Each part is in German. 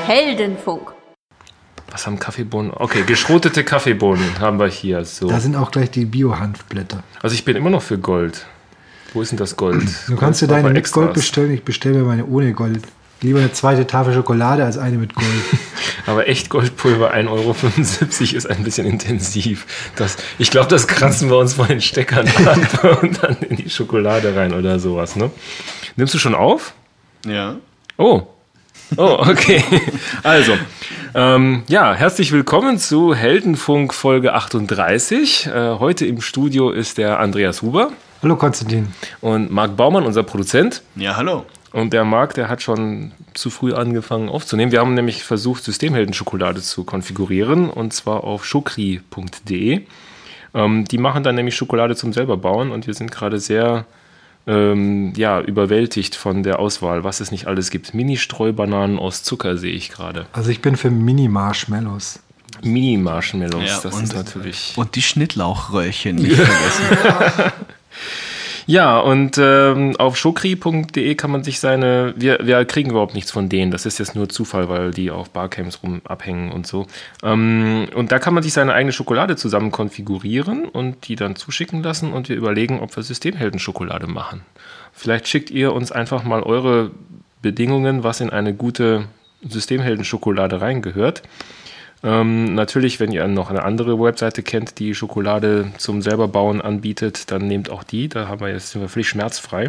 Heldenfunk. Was haben Kaffeebohnen? Okay, geschrotete Kaffeebohnen haben wir hier. So. Da sind auch gleich die Bio-Hanfblätter. Also ich bin immer noch für Gold. Wo ist denn das Gold? Du kannst dir deine mit Gold bestellen. Ich bestelle mir meine ohne Gold. Lieber eine zweite Tafel Schokolade als eine mit Gold. Aber echt Goldpulver 1,75 € ist ein bisschen intensiv. Ich glaube, das kratzen wir uns von den Steckern ab und dann in die Schokolade rein oder sowas. Ne? Nimmst du schon auf? Ja. Oh, okay. Also, herzlich willkommen zu Heldenfunk Folge 38. Heute im Studio ist der Andreas Huber. Hallo Konstantin. Und Marc Baumann, unser Produzent. Ja, hallo. Und der Marc, der hat schon zu früh angefangen aufzunehmen. Wir haben nämlich versucht, Systemheldenschokolade zu konfigurieren, und zwar auf chokri.de. Die machen dann nämlich Schokolade zum selber bauen, und wir sind gerade sehr überwältigt von der Auswahl, was es nicht alles gibt. Mini-Streubananen aus Zucker sehe ich gerade. Also ich bin für Mini-Marshmallows. Mini-Marshmallows, ja, das ist natürlich... Und die Schnittlauchröhrchen nicht vergessen. Ja, und auf chokri.de kann man sich wir kriegen überhaupt nichts von denen, das ist jetzt nur Zufall, weil die auf Barcamps rum abhängen und so. Und da kann man sich seine eigene Schokolade zusammen konfigurieren und die dann zuschicken lassen, und wir überlegen, ob wir Systemheldenschokolade machen. Vielleicht schickt ihr uns einfach mal eure Bedingungen, was in eine gute Systemheldenschokolade reingehört. Natürlich, wenn ihr noch eine andere Webseite kennt, die Schokolade zum selber bauen anbietet, dann nehmt auch die. Da sind wir völlig schmerzfrei.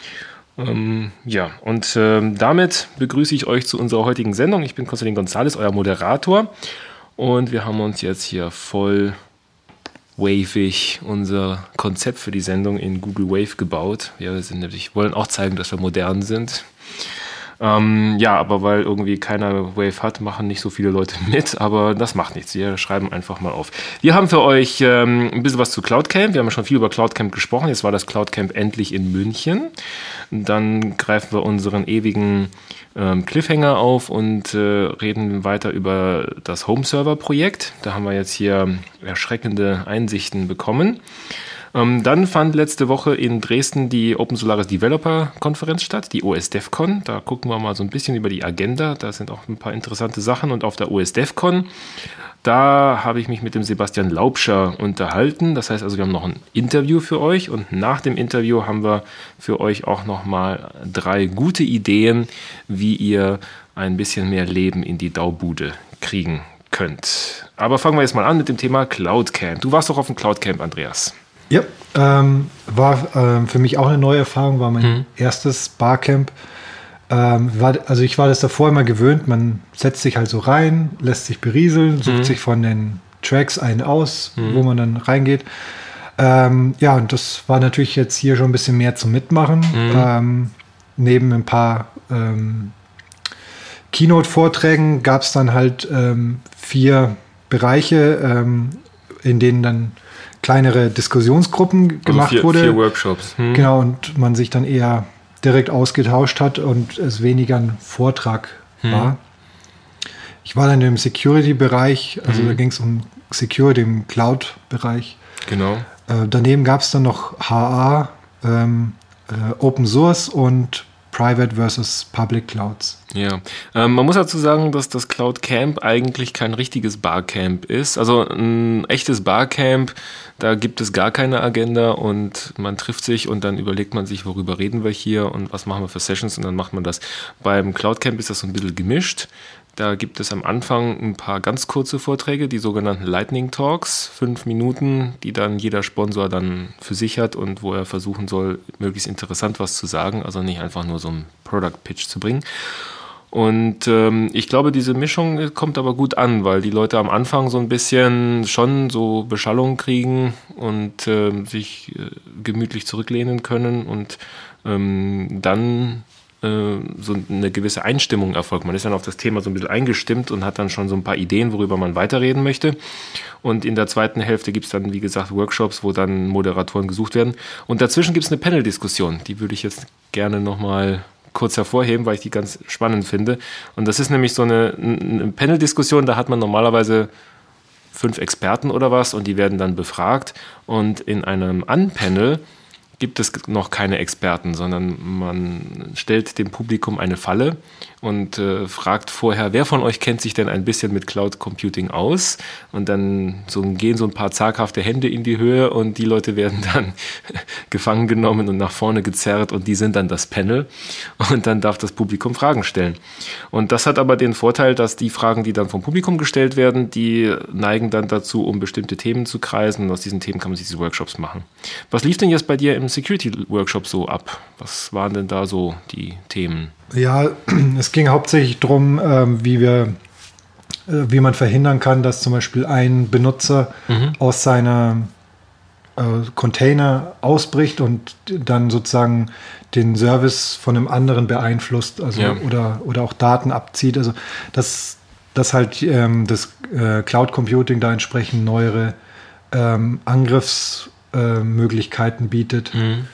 Damit begrüße ich euch zu unserer heutigen Sendung. Ich bin Konstantin González, euer Moderator. Und wir haben uns jetzt hier voll wavig unser Konzept für die Sendung in Google Wave gebaut. Wir wollen auch zeigen, dass wir modern sind. Aber weil irgendwie keiner Wave hat, machen nicht so viele Leute mit, aber das macht nichts. Wir schreiben einfach mal auf. Wir haben für euch ein bisschen was zu CloudCamp. Wir haben ja schon viel über CloudCamp gesprochen. Jetzt war das CloudCamp endlich in München. Dann greifen wir unseren ewigen Cliffhanger auf und reden weiter über das Home-Server-Projekt. Da haben wir jetzt hier erschreckende Einsichten bekommen. Dann fand letzte Woche in Dresden die Open Solaris Developer Konferenz statt, die OSDevCon. Da gucken wir mal so ein bisschen über die Agenda. Da sind auch ein paar interessante Sachen. Und auf der OSDevCon, da habe ich mich mit dem Sebastian Laubscher unterhalten. Das heißt also, wir haben noch ein Interview für euch. Und nach dem Interview haben wir für euch auch nochmal 3 gute Ideen, wie ihr ein bisschen mehr Leben in die Daubude kriegen könnt. Aber fangen wir jetzt mal an mit dem Thema CloudCamp. Du warst doch auf dem CloudCamp, Andreas. Ja, war für mich auch eine neue Erfahrung, war mein erstes Barcamp. Ich war das davor immer gewöhnt, man setzt sich halt so rein, lässt sich berieseln, sucht sich von den Tracks einen aus, wo man dann reingeht. Und das war natürlich jetzt hier schon ein bisschen mehr zum Mitmachen. Neben ein paar Keynote-Vorträgen gab es dann halt 4 Bereiche, in denen dann kleinere Diskussionsgruppen gemacht wurde. 4 Workshops. Genau, und man sich dann eher direkt ausgetauscht hat und es weniger ein Vortrag war. Ich war dann im Security-Bereich, also da ging es um Security im Cloud-Bereich. Genau. Daneben gab es dann noch HA, Open Source und Private versus Public Clouds. Ja, man muss dazu sagen, dass das CloudCamp eigentlich kein richtiges Barcamp ist. Also ein echtes Barcamp, da gibt es gar keine Agenda und man trifft sich und dann überlegt man sich, worüber reden wir hier und was machen wir für Sessions, und dann macht man das. Beim CloudCamp ist das so ein bisschen gemischt. Da gibt es am Anfang ein paar ganz kurze Vorträge, die sogenannten Lightning Talks, 5 Minuten, die dann jeder Sponsor dann für sich hat und wo er versuchen soll, möglichst interessant was zu sagen, also nicht einfach nur so einen Product Pitch zu bringen. Und ich glaube, diese Mischung kommt aber gut an, weil die Leute am Anfang so ein bisschen schon so Beschallung kriegen und sich gemütlich zurücklehnen können und dann so eine gewisse Einstimmung erfolgt. Man ist dann auf das Thema so ein bisschen eingestimmt und hat dann schon so ein paar Ideen, worüber man weiterreden möchte. Und in der zweiten Hälfte gibt es dann, wie gesagt, Workshops, wo dann Moderatoren gesucht werden. Und dazwischen gibt es eine Panel-Diskussion. Die würde ich jetzt gerne nochmal kurz hervorheben, weil ich die ganz spannend finde. Und das ist nämlich so eine Panel-Diskussion, da hat man normalerweise 5 Experten oder was und die werden dann befragt. Und in einem Unpanel gibt es noch keine Experten, sondern man stellt dem Publikum eine Falle und fragt vorher, wer von euch kennt sich denn ein bisschen mit Cloud Computing aus? Und dann gehen so ein paar zaghafte Hände in die Höhe und die Leute werden dann gefangen genommen und nach vorne gezerrt und die sind dann das Panel und dann darf das Publikum Fragen stellen. Und das hat aber den Vorteil, dass die Fragen, die dann vom Publikum gestellt werden, die neigen dann dazu, um bestimmte Themen zu kreisen und aus diesen Themen kann man sich diese Workshops machen. Was lief denn jetzt bei dir im Security-Workshop so ab? Was waren denn da so die Themen? Ja, es ging hauptsächlich darum, wie man verhindern kann, dass zum Beispiel ein Benutzer aus seiner Container ausbricht und dann sozusagen den Service von einem anderen beeinflusst, also oder auch Daten abzieht. Also dass halt das Cloud Computing da entsprechend neuere Angriffsmöglichkeiten bietet.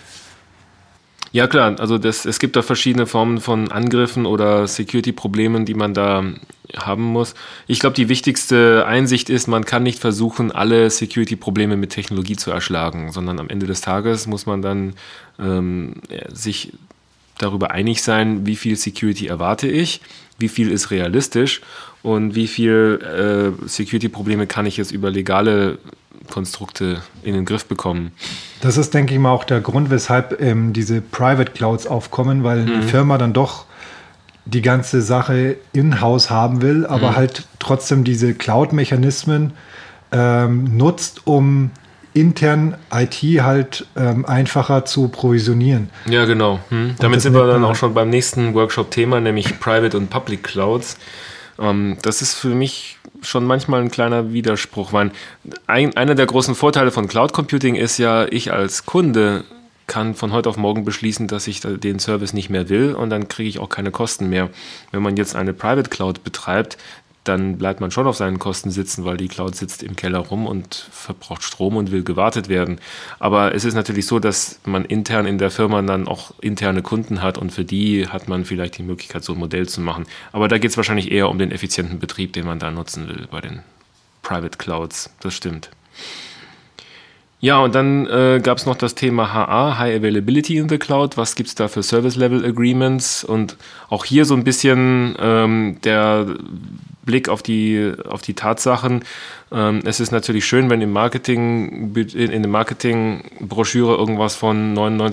Ja klar, also es gibt da verschiedene Formen von Angriffen oder Security-Problemen, die man da haben muss. Ich glaube, die wichtigste Einsicht ist, man kann nicht versuchen, alle Security-Probleme mit Technologie zu erschlagen, sondern am Ende des Tages muss man dann sich darüber einig sein, wie viel Security erwarte ich, wie viel ist realistisch und wie viel Security-Probleme kann ich jetzt über legale Konstrukte in den Griff bekommen. Das ist, denke ich mal, auch der Grund, weshalb diese Private Clouds aufkommen, weil eine Firma dann doch die ganze Sache in-house haben will, aber halt trotzdem diese Cloud-Mechanismen nutzt, um intern IT halt einfacher zu provisionieren. Ja, genau. Damit sind wir dann auch schon beim nächsten Workshop-Thema, nämlich Private und Public Clouds. Das ist für mich schon manchmal ein kleiner Widerspruch, weil einer der großen Vorteile von Cloud Computing ist ja, ich als Kunde kann von heute auf morgen beschließen, dass ich den Service nicht mehr will und dann kriege ich auch keine Kosten mehr. Wenn man jetzt eine Private Cloud betreibt, dann bleibt man schon auf seinen Kosten sitzen, weil die Cloud sitzt im Keller rum und verbraucht Strom und will gewartet werden. Aber es ist natürlich so, dass man intern in der Firma dann auch interne Kunden hat und für die hat man vielleicht die Möglichkeit, so ein Modell zu machen. Aber da geht es wahrscheinlich eher um den effizienten Betrieb, den man da nutzen will bei den Private Clouds. Das stimmt. Ja, und dann gab es noch das Thema HA, High Availability in the Cloud. Was gibt es da für Service-Level-Agreements? Und auch hier so ein bisschen der Blick auf die Tatsachen. Es ist natürlich schön, wenn in der Marketingbroschüre irgendwas von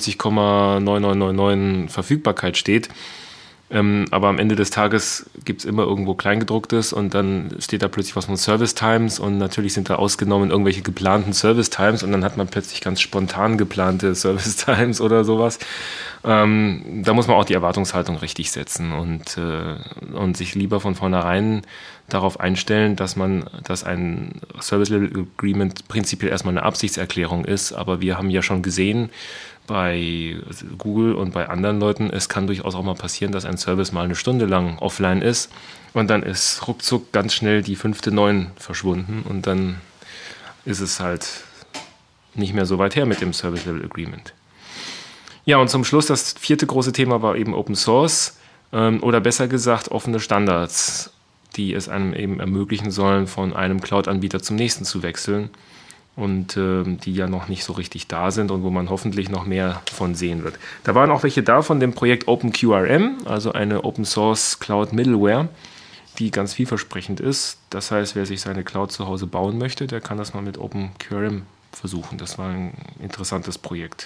99,9999 Verfügbarkeit steht. Aber am Ende des Tages gibt es immer irgendwo Kleingedrucktes und dann steht da plötzlich was von Service Times und natürlich sind da ausgenommen irgendwelche geplanten Service Times und dann hat man plötzlich ganz spontan geplante Service Times oder sowas. Da muss man auch die Erwartungshaltung richtig setzen und sich lieber von vornherein darauf einstellen, dass ein Service Level Agreement prinzipiell erstmal eine Absichtserklärung ist. Aber wir haben ja schon gesehen, bei Google und bei anderen Leuten, es kann durchaus auch mal passieren, dass ein Service mal eine Stunde lang offline ist und dann ist ruckzuck ganz schnell die 5.9 verschwunden und dann ist es halt nicht mehr so weit her mit dem Service Level Agreement. Ja, und zum Schluss, das 4. große Thema war eben Open Source oder besser gesagt offene Standards, die es einem eben ermöglichen sollen, von einem Cloud-Anbieter zum nächsten zu wechseln. Und die ja noch nicht so richtig da sind und wo man hoffentlich noch mehr von sehen wird. Da waren auch welche da von dem Projekt OpenQRM, also eine Open Source Cloud Middleware, die ganz vielversprechend ist. Das heißt, wer sich seine Cloud zu Hause bauen möchte, der kann das mal mit OpenQRM versuchen. Das war ein interessantes Projekt.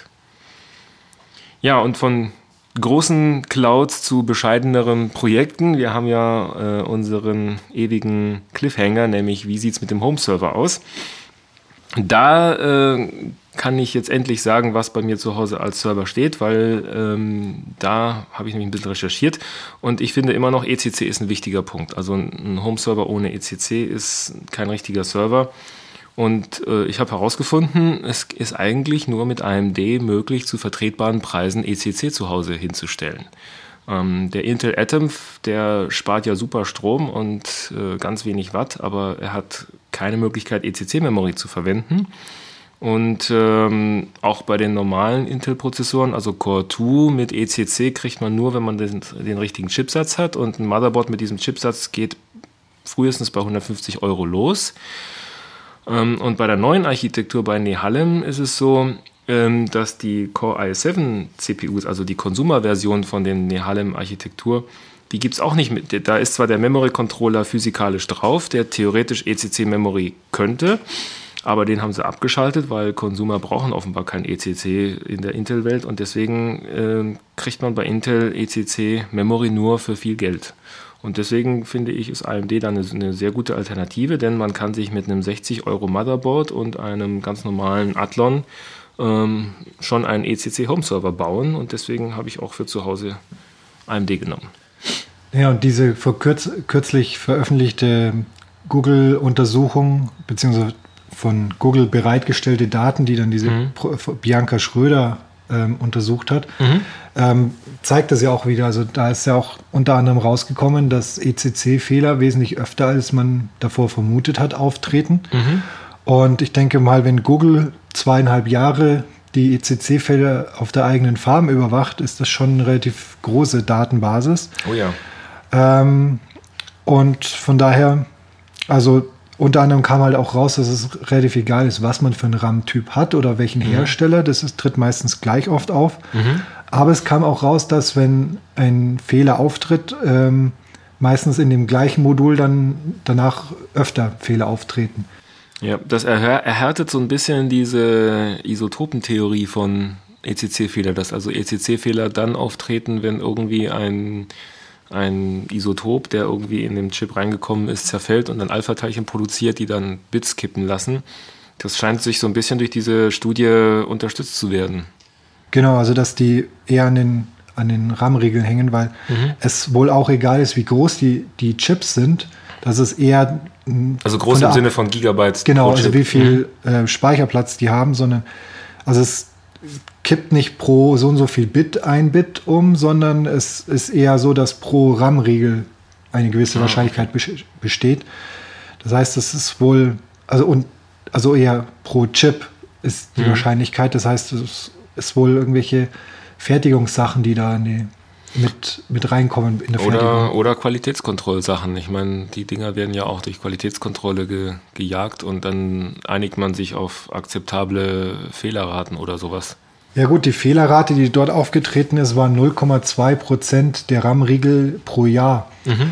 Ja, und von großen Clouds zu bescheideneren Projekten. Wir haben ja unseren ewigen Cliffhanger, nämlich wie sieht es mit dem Home-Server aus? Da kann ich jetzt endlich sagen, was bei mir zu Hause als Server steht, weil da habe ich nämlich ein bisschen recherchiert und ich finde immer noch, ECC ist ein wichtiger Punkt. Also ein Home-Server ohne ECC ist kein richtiger Server und ich habe herausgefunden, es ist eigentlich nur mit AMD möglich, zu vertretbaren Preisen ECC zu Hause hinzustellen. Der Intel Atom, der spart ja super Strom und ganz wenig Watt, aber er hat keine Möglichkeit, ECC-Memory zu verwenden. Und auch bei den normalen Intel-Prozessoren, also Core 2 mit ECC, kriegt man nur, wenn man den richtigen Chipsatz hat. Und ein Motherboard mit diesem Chipsatz geht frühestens bei 150 € los. Und bei der neuen Architektur bei Nehalem ist es so, dass die Core i7 CPUs, also die Consumer-Version von den Nehalem-Architektur, die gibt es auch nicht mit. Da ist zwar der Memory-Controller physikalisch drauf, der theoretisch ECC-Memory könnte, aber den haben sie abgeschaltet, weil Consumer brauchen offenbar kein ECC in der Intel-Welt und deswegen kriegt man bei Intel ECC-Memory nur für viel Geld. Und deswegen finde ich, ist AMD dann eine sehr gute Alternative, denn man kann sich mit einem 60 € Motherboard und einem ganz normalen Athlon schon einen ECC Home Server bauen und deswegen habe ich auch für zu Hause AMD genommen. Ja, und diese kürzlich veröffentlichte Google-Untersuchung, beziehungsweise von Google bereitgestellte Daten, die dann diese Bianca Schröder untersucht hat, zeigt das ja auch wieder. Also da ist ja auch unter anderem rausgekommen, dass ECC-Fehler wesentlich öfter, als man davor vermutet hat, auftreten. Und ich denke mal, wenn Google 2,5 Jahre die ECC-Fehler auf der eigenen Farm überwacht, ist das schon eine relativ große Datenbasis. Oh ja. Und von daher, also unter anderem kam halt auch raus, dass es relativ egal ist, was man für einen RAM-Typ hat oder welchen Hersteller. Tritt meistens gleich oft auf. Aber es kam auch raus, dass wenn ein Fehler auftritt, meistens in dem gleichen Modul dann danach öfter Fehler auftreten. Ja, das erhärtet so ein bisschen diese Isotopentheorie von ECC-Fehler, dass also ECC-Fehler dann auftreten, wenn irgendwie ein Isotop, der irgendwie in den Chip reingekommen ist, zerfällt und dann Alpha-Teilchen produziert, die dann Bits kippen lassen. Das scheint sich so ein bisschen durch diese Studie unterstützt zu werden. Genau, also dass die eher an den RAM-Riegeln hängen, weil es wohl auch egal ist, wie groß die Chips sind, dass es eher... Also groß im Sinne von Gigabytes. Genau, also wie viel Speicherplatz die haben, sondern also es kippt nicht pro so und so viel Bit ein Bit um, sondern es ist eher so, dass pro RAM-Riegel eine gewisse Wahrscheinlichkeit besteht. Das heißt, es ist wohl, also eher pro Chip ist die Wahrscheinlichkeit. Das heißt, es ist wohl irgendwelche Fertigungssachen, die da mit reinkommen in der Fertigung. Oder Qualitätskontrollsachen. Ich meine, die Dinger werden ja auch durch Qualitätskontrolle gejagt und dann einigt man sich auf akzeptable Fehlerraten oder sowas. Ja gut, die Fehlerrate, die dort aufgetreten ist, war 0,2% der RAM-Riegel pro Jahr.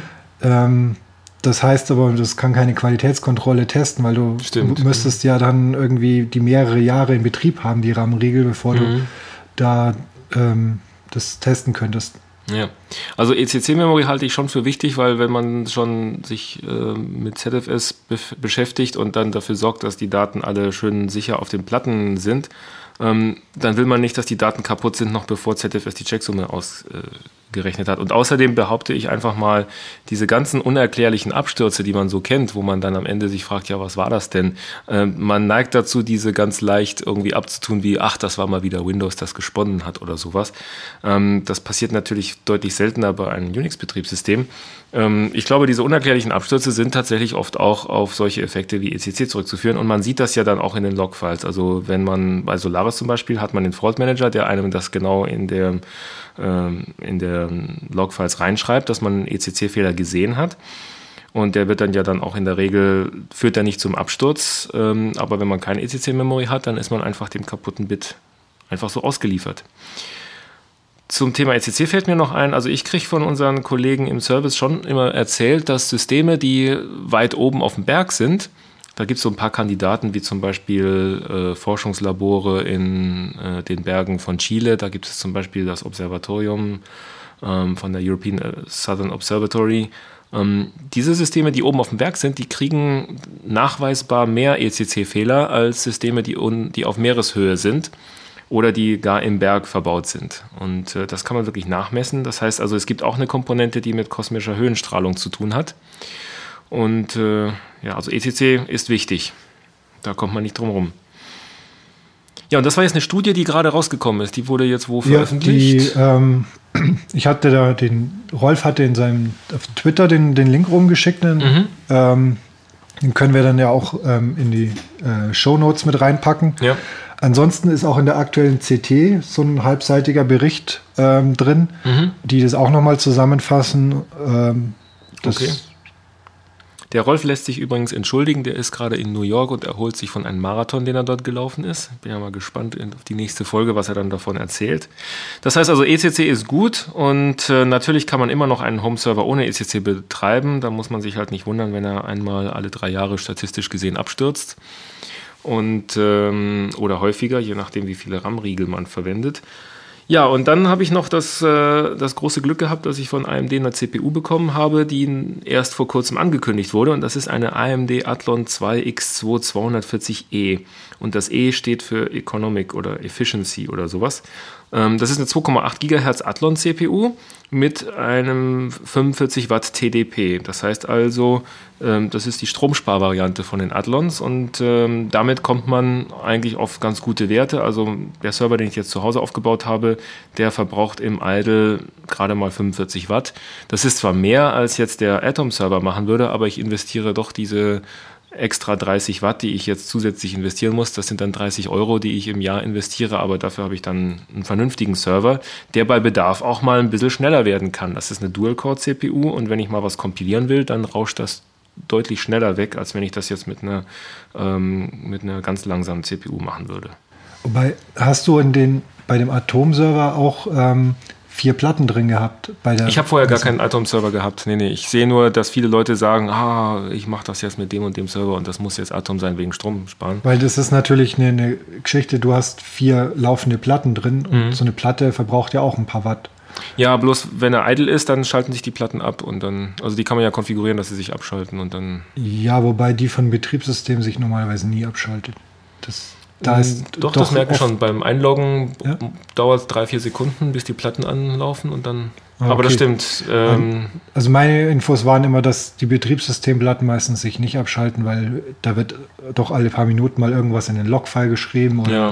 Das heißt aber, das kann keine Qualitätskontrolle testen, weil du müsstest ja dann irgendwie die mehrere Jahre in Betrieb haben, die RAM-Riegel, bevor du da das testen könntest. Ja, also ECC-Memory halte ich schon für wichtig, weil wenn man schon sich mit ZFS beschäftigt und dann dafür sorgt, dass die Daten alle schön sicher auf den Platten sind, dann will man nicht, dass die Daten kaputt sind, noch bevor ZFS die Checksumme ausgerechnet hat. Und außerdem behaupte ich einfach mal, diese ganzen unerklärlichen Abstürze, die man so kennt, wo man dann am Ende sich fragt, ja, was war das denn? Man neigt dazu, diese ganz leicht irgendwie abzutun, wie, ach, das war mal wieder Windows, das gesponnen hat oder sowas. Das passiert natürlich deutlich seltener bei einem Unix-Betriebssystem. Ich glaube, diese unerklärlichen Abstürze sind tatsächlich oft auch auf solche Effekte wie ECC zurückzuführen und man sieht das ja dann auch in den Logfiles. Also wenn man bei Solaris zum Beispiel hat man den Fault Manager, der einem das genau in der Logfiles reinschreibt, dass man einen ECC-Fehler gesehen hat. Und der wird dann ja dann auch in der Regel, führt er nicht zum Absturz, aber wenn man keine ECC-Memory hat, dann ist man einfach dem kaputten Bit einfach so ausgeliefert. Zum Thema ECC fällt mir noch ein, also ich kriege von unseren Kollegen im Service schon immer erzählt, dass Systeme, die weit oben auf dem Berg sind, da gibt es so ein paar Kandidaten, wie zum Beispiel Forschungslabore in den Bergen von Chile, da gibt es zum Beispiel das Observatorium von der European Southern Observatory. Diese Systeme, die oben auf dem Berg sind, die kriegen nachweisbar mehr ECC-Fehler als Systeme, die auf Meereshöhe sind oder die gar im Berg verbaut sind. Und das kann man wirklich nachmessen. Das heißt also, es gibt auch eine Komponente, die mit kosmischer Höhenstrahlung zu tun hat. Und also ECC ist wichtig. Da kommt man nicht drum rum. Ja, und das war jetzt eine Studie, die gerade rausgekommen ist. Die wurde jetzt wo veröffentlicht? Ich hatte Rolf hatte auf Twitter den Link rumgeschickt. Den können wir dann ja auch in die Shownotes mit reinpacken. Ja. Ansonsten ist auch in der aktuellen CT so ein halbseitiger Bericht drin, die das auch nochmal zusammenfassen. Okay. Der Rolf lässt sich übrigens entschuldigen, der ist gerade in New York und erholt sich von einem Marathon, den er dort gelaufen ist. Bin ja mal gespannt auf die nächste Folge, was er dann davon erzählt. Das heißt also, ECC ist gut und natürlich kann man immer noch einen Home-Server ohne ECC betreiben. Da muss man sich halt nicht wundern, wenn er einmal alle 3 Jahre statistisch gesehen abstürzt. Und, oder häufiger, je nachdem, wie viele RAM-Riegel man verwendet. Ja, und dann habe ich noch das große Glück gehabt, dass ich von AMD eine CPU bekommen habe, die erst vor kurzem angekündigt wurde. Und das ist eine AMD Athlon 2 X2 240E. Und das E steht für Economic oder Efficiency oder sowas. Das ist eine 2,8 GHz Athlon CPU mit einem 45 Watt TDP. Das heißt also, das ist die Stromsparvariante von den Athlons und damit kommt man eigentlich auf ganz gute Werte. Also der Server, den ich jetzt zu Hause aufgebaut habe, der verbraucht im Idle gerade mal 45 Watt. Das ist zwar mehr, als jetzt der Atom-Server machen würde, aber ich investiere doch diese extra 30 Watt, die ich jetzt zusätzlich investieren muss. Das sind dann 30 Euro, die ich im Jahr investiere, aber dafür habe ich dann einen vernünftigen Server, der bei Bedarf auch mal ein bisschen schneller werden kann. Das ist eine Dual-Core-CPU und wenn ich mal was kompilieren will, dann rauscht das deutlich schneller weg, als wenn ich das jetzt mit einer ganz langsamen CPU machen würde. Wobei, hast du bei dem Atom-Server auch 4 Platten drin gehabt? Ich habe vorher gar keinen Atom-Server gehabt. Nee. Ich sehe nur, dass viele Leute sagen, ich mache das jetzt mit dem und dem Server und das muss jetzt Atom sein wegen Strom sparen. Weil das ist natürlich eine Geschichte, du hast 4 laufende Platten drin und so eine Platte verbraucht ja auch ein paar Watt. Ja, bloß wenn er idle ist, dann schalten sich die Platten ab und dann, also die kann man ja konfigurieren, dass sie sich abschalten und dann... Ja, wobei die von Betriebssystemen sich normalerweise nie abschaltet. Das merke ich schon. Beim Einloggen dauert es 3-4 Sekunden, bis die Platten anlaufen und dann... Okay. Aber das stimmt. Also meine Infos waren immer, dass die Betriebssystemplatten meistens sich nicht abschalten, weil da wird doch alle paar Minuten mal irgendwas in den Logfile geschrieben. Oder,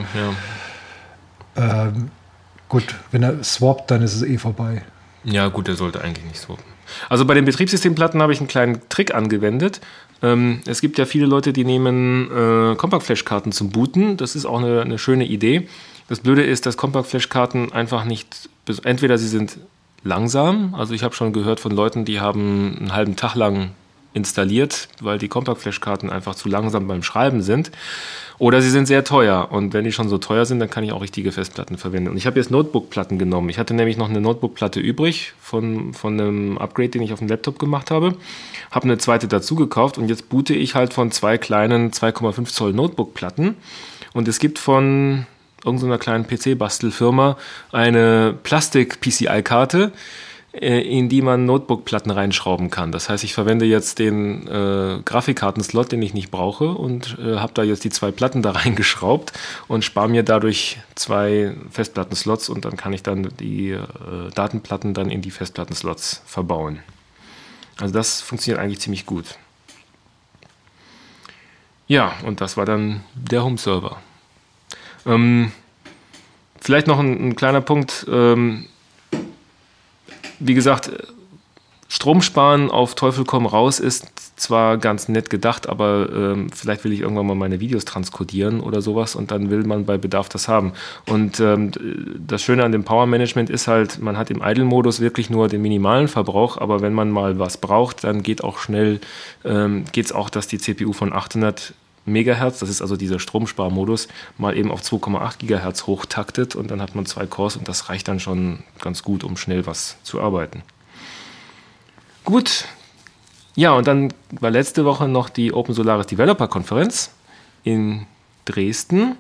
gut, wenn er swappt, dann ist es eh vorbei. Ja gut, er sollte eigentlich nicht swappen. Also bei den Betriebssystemplatten habe ich einen kleinen Trick angewendet. Es gibt ja viele Leute, die nehmen Compact-Flash-Karten zum Booten. Das ist auch eine schöne Idee. Das Blöde ist, dass Compact-Flash-Karten einfach nicht, entweder sie sind langsam, also ich habe schon gehört von Leuten, die haben einen halben Tag lang installiert, weil die Compact-Flash-Karten einfach zu langsam beim Schreiben sind. Oder sie sind sehr teuer. Und wenn die schon so teuer sind, dann kann ich auch richtige Festplatten verwenden. Und ich habe jetzt Notebook-Platten genommen. Ich hatte nämlich noch eine Notebook-Platte übrig von einem Upgrade, den ich auf dem Laptop gemacht habe. Habe eine zweite dazu gekauft und jetzt boote ich halt von 2 kleinen 2,5 Zoll Notebook-Platten. Und es gibt von irgendeiner kleinen PC-Bastelfirma eine Plastik-PCI-Karte, in die man Notebook-Platten reinschrauben kann. Das heißt, ich verwende jetzt den Grafikkarten-Slot, den ich nicht brauche und habe da jetzt die 2 Platten da reingeschraubt und spare mir dadurch 2 Festplatten-Slots und dann kann ich dann die Datenplatten dann in die Festplatten-Slots verbauen. Also das funktioniert eigentlich ziemlich gut. Ja, und das war dann der Home-Server. Vielleicht noch ein kleiner Punkt. Wie gesagt, Strom sparen auf Teufel komm raus ist zwar ganz nett gedacht, aber vielleicht will ich irgendwann mal meine Videos transkodieren oder sowas und dann will man bei Bedarf das haben. Und das Schöne an dem Power Management ist halt, man hat im Idle-Modus wirklich nur den minimalen Verbrauch, aber wenn man mal was braucht, dann geht auch schnell, geht's auch, dass die CPU von 800 Megahertz, das ist also dieser Stromsparmodus, mal eben auf 2,8 Gigahertz hochtaktet und dann hat man 2 Cores und das reicht dann schon ganz gut, um schnell was zu arbeiten. Gut, ja, und dann war letzte Woche noch die Open Solaris Developer Konferenz in Dresden.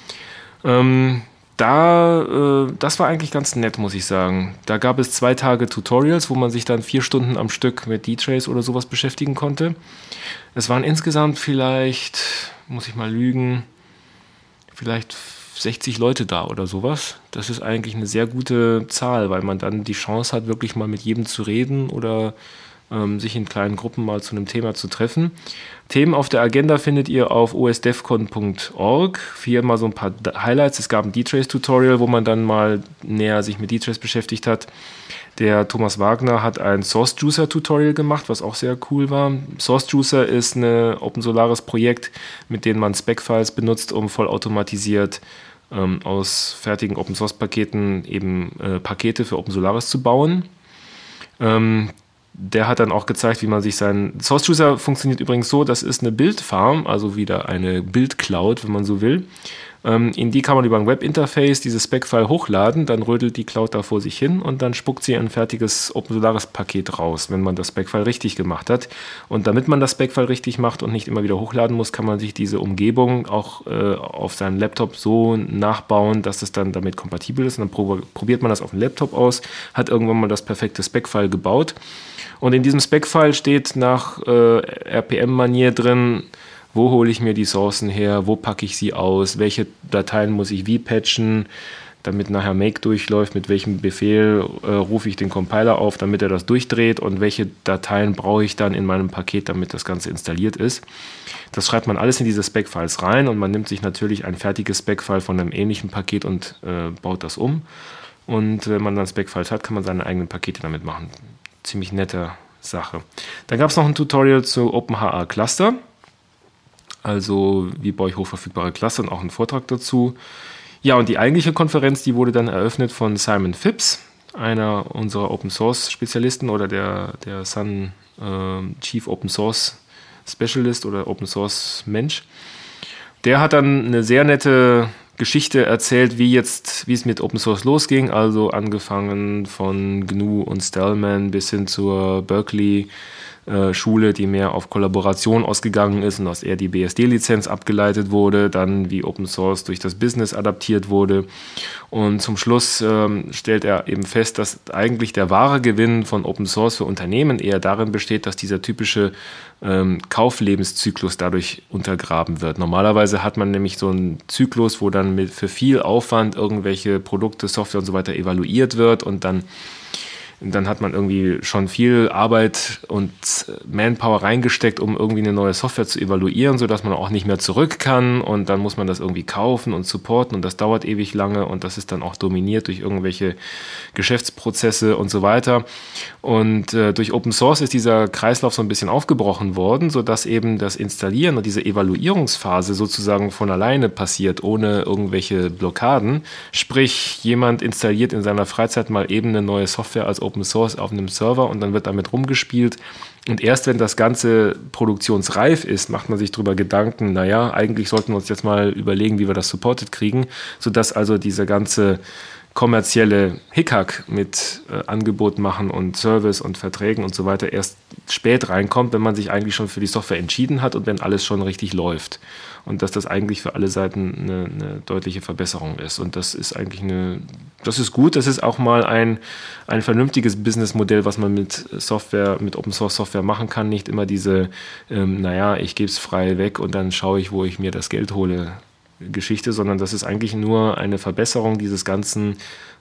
Das war eigentlich ganz nett, muss ich sagen. Da gab es 2 Tage Tutorials, wo man sich dann 4 Stunden am Stück mit D-Trace oder sowas beschäftigen konnte. Es waren insgesamt vielleicht, muss ich mal lügen, vielleicht 60 Leute da oder sowas. Das ist eigentlich eine sehr gute Zahl, weil man dann die Chance hat, wirklich mal mit jedem zu reden oder sich in kleinen Gruppen mal zu einem Thema zu treffen. Themen auf der Agenda findet ihr auf osdevcon.org. Hier mal so ein paar Highlights. Es gab ein D-Trace-Tutorial, wo man dann mal näher sich mit D-Trace beschäftigt hat. Der Thomas Wagner hat ein Source Juicer Tutorial gemacht, was auch sehr cool war. Source Juicer ist ein Open Solaris Projekt, mit dem man Spec-Files benutzt, um vollautomatisiert aus fertigen Open Source Paketen eben Pakete für Open Solaris zu bauen. der hat dann auch gezeigt, wie man sich Source Juicer funktioniert übrigens so, das ist eine Bildfarm, also wieder eine Bildcloud, wenn man so will. In die kann man über ein Webinterface dieses Spec-File hochladen, dann rödelt die Cloud da vor sich hin und dann spuckt sie ein fertiges OpenSolaris-Paket raus, wenn man das Spec-File richtig gemacht hat. Und damit man das Spec-File richtig macht und nicht immer wieder hochladen muss, kann man sich diese Umgebung auch auf seinem Laptop so nachbauen, dass es dann damit kompatibel ist. Und dann probiert man das auf dem Laptop aus, hat irgendwann mal das perfekte Spec-File gebaut. Und in diesem Spec-File steht nach RPM-Manier drin, wo hole ich mir die Sourcen her, wo packe ich sie aus, welche Dateien muss ich wie patchen, damit nachher Make durchläuft, mit welchem Befehl rufe ich den Compiler auf, damit er das durchdreht und welche Dateien brauche ich dann in meinem Paket, damit das Ganze installiert ist. Das schreibt man alles in diese Spec-Files rein und man nimmt sich natürlich ein fertiges Spec-File von einem ähnlichen Paket und baut das um. Und wenn man dann Spec-Files hat, kann man seine eigenen Pakete damit machen. Ziemlich nette Sache. Dann gab es noch ein Tutorial zu OpenHA Cluster. Also wie baue ich hochverfügbare Cluster und auch einen Vortrag dazu. Ja, und die eigentliche Konferenz, die wurde dann eröffnet von Simon Phipps, einer unserer Open-Source-Spezialisten oder der Sun Chief Open-Source Specialist oder Open-Source-Mensch. Der hat dann eine sehr nette Geschichte erzählt, wie es mit Open-Source losging, also angefangen von GNU und Stallman bis hin zur Berkeley Schule, die mehr auf Kollaboration ausgegangen ist und aus der die BSD-Lizenz abgeleitet wurde, dann wie Open Source durch das Business adaptiert wurde. Und zum Schluss stellt er eben fest, dass eigentlich der wahre Gewinn von Open Source für Unternehmen eher darin besteht, dass dieser typische Kauflebenszyklus dadurch untergraben wird. Normalerweise hat man nämlich so einen Zyklus, wo dann für viel Aufwand irgendwelche Produkte, Software und so weiter evaluiert wird und dann hat man irgendwie schon viel Arbeit und Manpower reingesteckt, um irgendwie eine neue Software zu evaluieren, sodass man auch nicht mehr zurück kann und dann muss man das irgendwie kaufen und supporten und das dauert ewig lange und das ist dann auch dominiert durch irgendwelche Geschäftsprozesse und so weiter. Und durch Open Source ist dieser Kreislauf so ein bisschen aufgebrochen worden, sodass eben das Installieren und diese Evaluierungsphase sozusagen von alleine passiert, ohne irgendwelche Blockaden. Sprich, jemand installiert in seiner Freizeit mal eben eine neue Software als Open Source auf einem Server und dann wird damit rumgespielt. Und erst wenn das Ganze produktionsreif ist, macht man sich darüber Gedanken, naja, eigentlich sollten wir uns jetzt mal überlegen, wie wir das supported kriegen, sodass also diese ganze kommerzielle Hickhack mit Angebot machen und Service und Verträgen und so weiter erst spät reinkommt, wenn man sich eigentlich schon für die Software entschieden hat und wenn alles schon richtig läuft. Und dass das eigentlich für alle Seiten eine deutliche Verbesserung ist. Und das ist eigentlich das ist gut, das ist auch mal ein vernünftiges Businessmodell, was man mit Open Source Software machen kann. Nicht immer diese, ich gebe es frei weg und dann schaue ich, wo ich mir das Geld hole, Geschichte, sondern das ist eigentlich nur eine Verbesserung dieses ganzen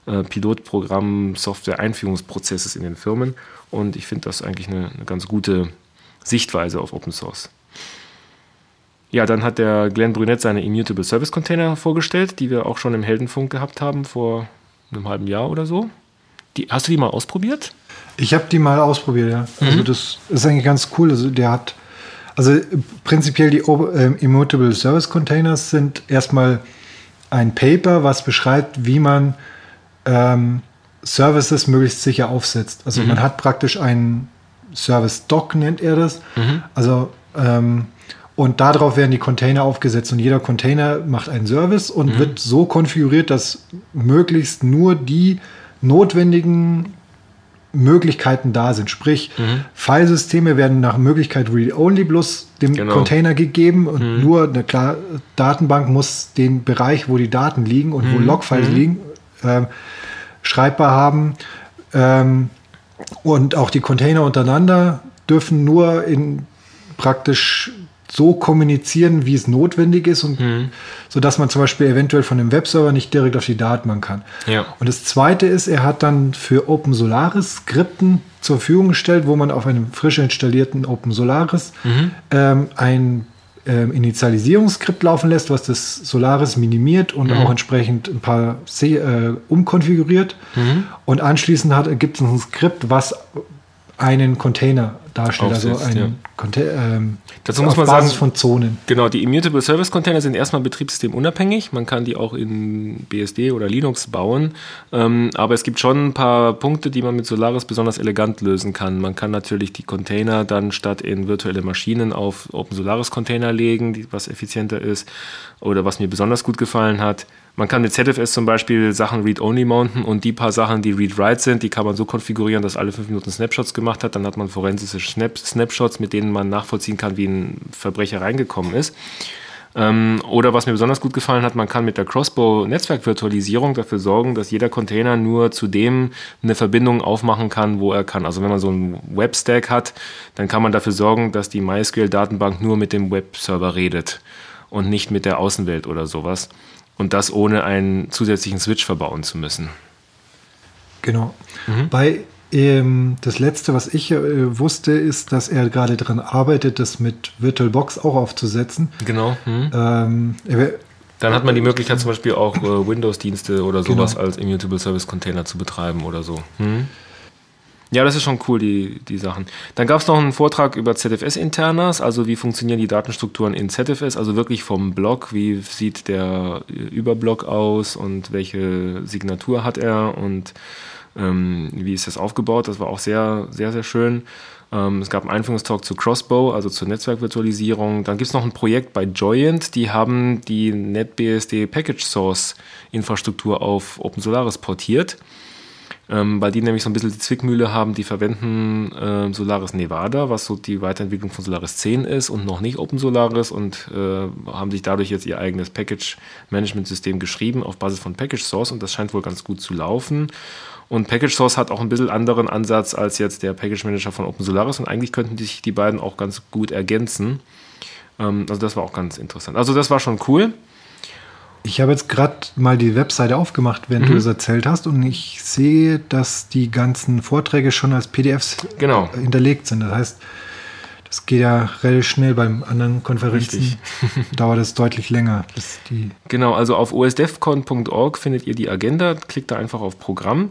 Pilotprogramm-Software-Einführungsprozesses in den Firmen und ich finde das eigentlich eine ganz gute Sichtweise auf Open Source. Ja, dann hat der Glenn Brunette seine Immutable Service Container vorgestellt, die wir auch schon im Heldenfunk gehabt haben vor einem halben Jahr oder so. Hast du die mal ausprobiert? Ich habe die mal ausprobiert, ja. Also das ist eigentlich ganz cool. Also prinzipiell die Immutable Service Containers sind erstmal ein Paper, was beschreibt, wie man Services möglichst sicher aufsetzt. Also man hat praktisch einen Service Doc, nennt er das. Also und darauf werden die Container aufgesetzt und jeder Container macht einen Service und wird so konfiguriert, dass möglichst nur die notwendigen Möglichkeiten da sind. Sprich, Filesysteme werden nach Möglichkeit read-only bloß dem Container gegeben und nur, klar, Datenbank muss den Bereich, wo die Daten liegen und wo Logfiles liegen, schreibbar haben. Und auch die Container untereinander dürfen nur praktisch so kommunizieren, wie es notwendig ist, und sodass man zum Beispiel eventuell von dem Webserver nicht direkt auf die Datenbank kann. Ja. Und das Zweite ist, er hat dann für OpenSolaris Skripten zur Verfügung gestellt, wo man auf einem frisch installierten OpenSolaris ein Initialisierungsskript laufen lässt, was das Solaris minimiert und auch entsprechend ein paar umkonfiguriert. Und anschließend gibt es ein Skript, was einen Container darstellt, also aufsetzt, ein Dazu muss man Basis sagen, von Zonen. genau, die Immutable Service Container sind erstmal betriebssystemunabhängig. Man kann die auch in BSD oder Linux bauen. Aber es gibt schon ein paar Punkte, die man mit Solaris besonders elegant lösen kann. Man kann natürlich die Container dann statt in virtuelle Maschinen auf Open Solaris Container legen, was effizienter ist oder was mir besonders gut gefallen hat. Man kann mit ZFS zum Beispiel Sachen Read-Only mounten und die paar Sachen, die Read-Write sind, die kann man so konfigurieren, dass alle 5 Minuten Snapshots gemacht hat. Dann hat man forensische Snapshots, mit denen man nachvollziehen kann, wie ein Verbrecher reingekommen ist. Oder was mir besonders gut gefallen hat, man kann mit der Crossbow-Netzwerkvirtualisierung dafür sorgen, dass jeder Container nur zu dem eine Verbindung aufmachen kann, wo er kann. Also wenn man so einen Web-Stack hat, dann kann man dafür sorgen, dass die MySQL-Datenbank nur mit dem Webserver redet und nicht mit der Außenwelt oder sowas. Und das ohne einen zusätzlichen Switch verbauen zu müssen. Genau. Das Letzte, was ich wusste, ist, dass er gerade daran arbeitet, das mit VirtualBox auch aufzusetzen. Genau. Dann hat man die Möglichkeit, zum Beispiel auch Windows-Dienste oder sowas als Immutable Service Container zu betreiben oder so. Ja, das ist schon cool, die Sachen. Dann gab es noch einen Vortrag über ZFS-Internas, also wie funktionieren die Datenstrukturen in ZFS, also wirklich vom Block, wie sieht der Überblock aus und welche Signatur hat er und wie ist das aufgebaut. Das war auch sehr, sehr, sehr schön. Es gab einen Einführungstalk zu Crossbow, also zur Netzwerkvirtualisierung. Dann gibt es noch ein Projekt bei Joyent, die haben die NetBSD Package Source Infrastruktur auf OpenSolaris portiert. Weil die nämlich so ein bisschen die Zwickmühle haben, die verwenden Solaris Nevada, was so die Weiterentwicklung von Solaris 10 ist und noch nicht Open Solaris und haben sich dadurch jetzt ihr eigenes Package-Management-System geschrieben auf Basis von Package Source und das scheint wohl ganz gut zu laufen. Und Package Source hat auch ein bisschen anderen Ansatz als jetzt der Package Manager von Open Solaris und eigentlich könnten sich die beiden auch ganz gut ergänzen. Also das war auch ganz interessant. Also das war schon cool. Ich habe jetzt gerade mal die Webseite aufgemacht, während du das erzählt hast und ich sehe, dass die ganzen Vorträge schon als PDFs hinterlegt sind. Das heißt, das geht ja relativ schnell. Beim anderen Konferenzen dauert es deutlich länger. Genau, also auf osdevcon.org findet ihr die Agenda, klickt da einfach auf Programm.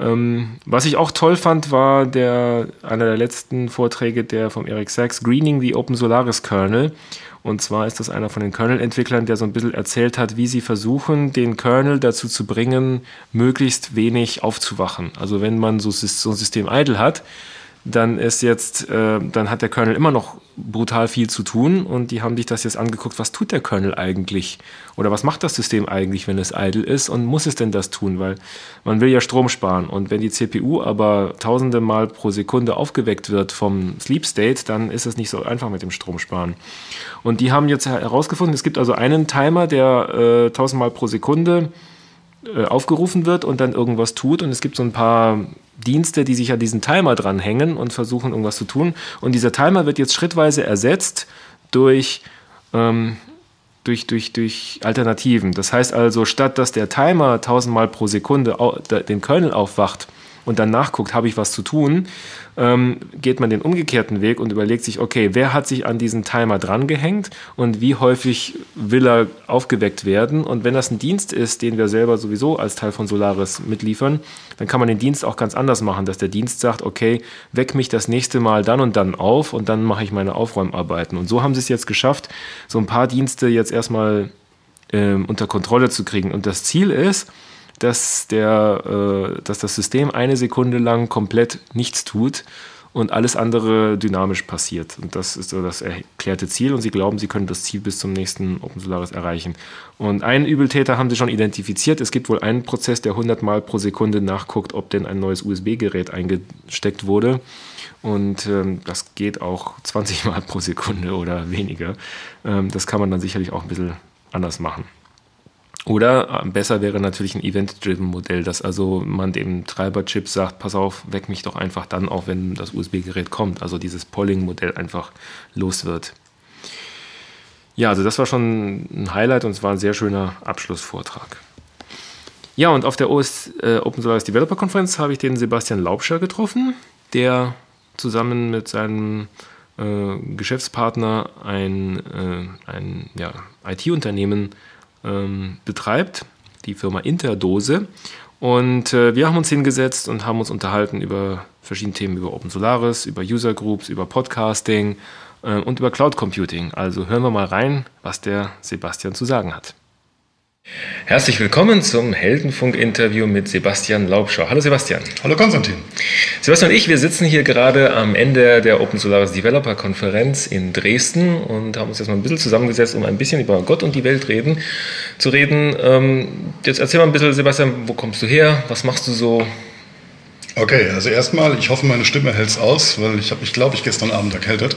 Was ich auch toll fand, war einer der letzten Vorträge, der vom Eric Sachs, Greening the Open Solaris Kernel. Und zwar ist das einer von den Kernel-Entwicklern, der so ein bisschen erzählt hat, wie sie versuchen, den Kernel dazu zu bringen, möglichst wenig aufzuwachen. Also wenn man so ein System idle hat, dann hat der Kernel immer noch brutal viel zu tun und die haben sich das jetzt angeguckt, was tut der Kernel eigentlich oder was macht das System eigentlich, wenn es idle ist und muss es denn das tun, weil man will ja Strom sparen und wenn die CPU aber tausende Mal pro Sekunde aufgeweckt wird vom Sleep State, dann ist es nicht so einfach mit dem Stromsparen. Und die haben jetzt herausgefunden, es gibt also einen Timer, der 1000 Mal pro Sekunde aufgerufen wird und dann irgendwas tut und es gibt so ein paar Dienste, die sich an diesen Timer dranhängen und versuchen, irgendwas zu tun. Und dieser Timer wird jetzt schrittweise ersetzt durch Alternativen. Das heißt also, statt dass der Timer 1000 Mal pro Sekunde den Kernel aufwacht und dann nachguckt, habe ich was zu tun, geht man den umgekehrten Weg und überlegt sich, okay, wer hat sich an diesen Timer drangehängt und wie häufig will er aufgeweckt werden? Und wenn das ein Dienst ist, den wir selber sowieso als Teil von Solaris mitliefern, dann kann man den Dienst auch ganz anders machen, dass der Dienst sagt, okay, weck mich das nächste Mal dann und dann auf und dann mache ich meine Aufräumarbeiten. Und so haben sie es jetzt geschafft, so ein paar Dienste jetzt erstmal unter Kontrolle zu kriegen. Und das Ziel ist, dass das System eine Sekunde lang komplett nichts tut und alles andere dynamisch passiert. Und das ist so das erklärte Ziel und sie glauben, sie können das Ziel bis zum nächsten Open Solaris erreichen. Und einen Übeltäter haben sie schon identifiziert. Es gibt wohl einen Prozess, der 100 Mal pro Sekunde nachguckt, ob denn ein neues USB-Gerät eingesteckt wurde. Und das geht auch 20 Mal pro Sekunde oder weniger. Das kann man dann sicherlich auch ein bisschen anders machen. Oder besser wäre natürlich ein Event-Driven-Modell, dass also man dem Treiberchip sagt, pass auf, weck mich doch einfach dann auf, wenn das USB-Gerät kommt. Also dieses Polling-Modell einfach los wird. Ja, also das war schon ein Highlight und es war ein sehr schöner Abschlussvortrag. Ja, und auf der Open Solaris Developer Konferenz habe ich den Sebastian Laubscher getroffen, der zusammen mit seinem Geschäftspartner ein IT-Unternehmen betreibt, die Firma Interdose. Und wir haben uns hingesetzt und haben uns unterhalten über verschiedene Themen, über Open Solaris, über User Groups, über Podcasting und über Cloud Computing. Also hören wir mal rein, was der Sebastian zu sagen hat. Herzlich willkommen zum Heldenfunk-Interview mit Sebastian Laubschau. Hallo Sebastian. Hallo Konstantin. Sebastian und ich, wir sitzen hier gerade am Ende der Open Solaris Developer Konferenz in Dresden und haben uns jetzt mal ein bisschen zusammengesetzt, um ein bisschen über Gott und die Welt zu reden. Jetzt erzähl mal ein bisschen, Sebastian, wo kommst du her? Was machst du so? Okay, also erstmal, ich hoffe, meine Stimme hält es aus, weil ich habe mich, glaube ich, gestern Abend erkältet.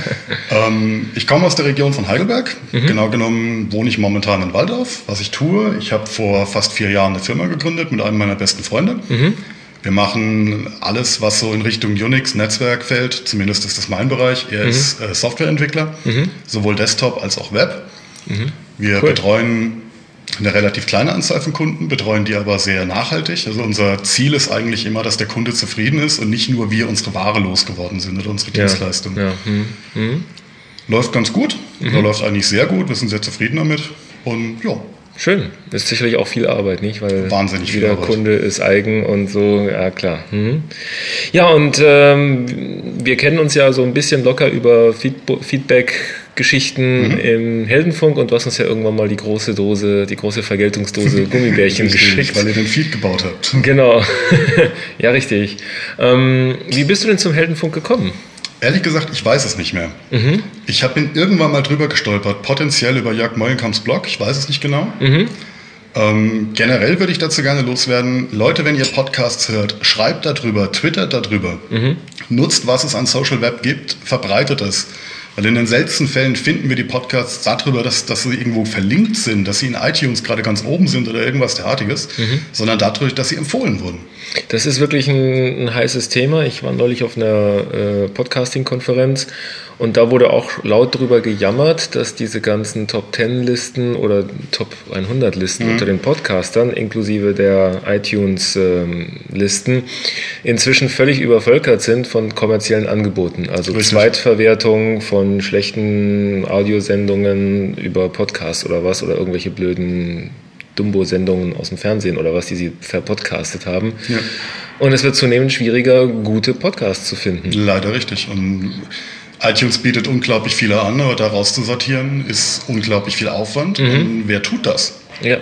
Ich komme aus der Region von Heidelberg. Genau genommen wohne ich momentan in Walldorf. Was ich tue, ich habe vor fast 4 Jahren eine Firma gegründet mit einem meiner besten Freunde. Wir machen alles, was so in Richtung Unix, Netzwerk fällt. Zumindest ist das mein Bereich. Er ist Softwareentwickler, sowohl Desktop als auch Web. Wir betreuen eine relativ kleine Anzahl von Kunden, betreuen die aber sehr nachhaltig. Also unser Ziel ist eigentlich immer, dass der Kunde zufrieden ist und nicht nur wir unsere Ware losgeworden sind oder unsere Dienstleistung. Ja. Läuft ganz gut, oder läuft eigentlich sehr gut, wir sind sehr zufrieden damit und ja. Schön, das ist sicherlich auch viel Arbeit, nicht? Weil wahnsinnig viel Arbeit. Jeder Kunde ist eigen und so, ja klar. Ja, und wir kennen uns ja so ein bisschen locker über Feedback-Geschichten im Heldenfunk und du hast uns ja irgendwann mal die große Vergeltungsdose Gummibärchen geschickt. Weil ihr den Feed gebaut habt. Genau, ja richtig. Wie bist du denn zum Heldenfunk gekommen? Ehrlich gesagt, ich weiß es nicht mehr. Ich bin irgendwann mal drüber gestolpert, potenziell über Jörg Meulenkamps Blog, ich weiß es nicht genau. Generell würde ich dazu gerne loswerden, Leute, wenn ihr Podcasts hört, schreibt darüber, twittert darüber, nutzt, was es an Social Web gibt, verbreitet es. Weil in den seltensten Fällen finden wir die Podcasts darüber, dass sie irgendwo verlinkt sind, dass sie in iTunes gerade ganz oben sind oder irgendwas derartiges, sondern dadurch, dass sie empfohlen wurden. Das ist wirklich ein heißes Thema. Ich war neulich auf einer Podcasting-Konferenz und da wurde auch laut drüber gejammert, dass diese ganzen Top-10-Listen oder Top-100-Listen unter den Podcastern, inklusive der iTunes-Listen, inzwischen völlig übervölkert sind von kommerziellen Angeboten. Also richtig. Zweitverwertung von schlechten Audiosendungen über Podcasts oder was oder irgendwelche blöden Dumbo-Sendungen aus dem Fernsehen oder was, die sie verpodcastet haben. Ja. Und es wird zunehmend schwieriger, gute Podcasts zu finden. Leider richtig. Und iTunes bietet unglaublich viele an, aber da rauszusortieren ist unglaublich viel Aufwand. Und wer tut das? Ja.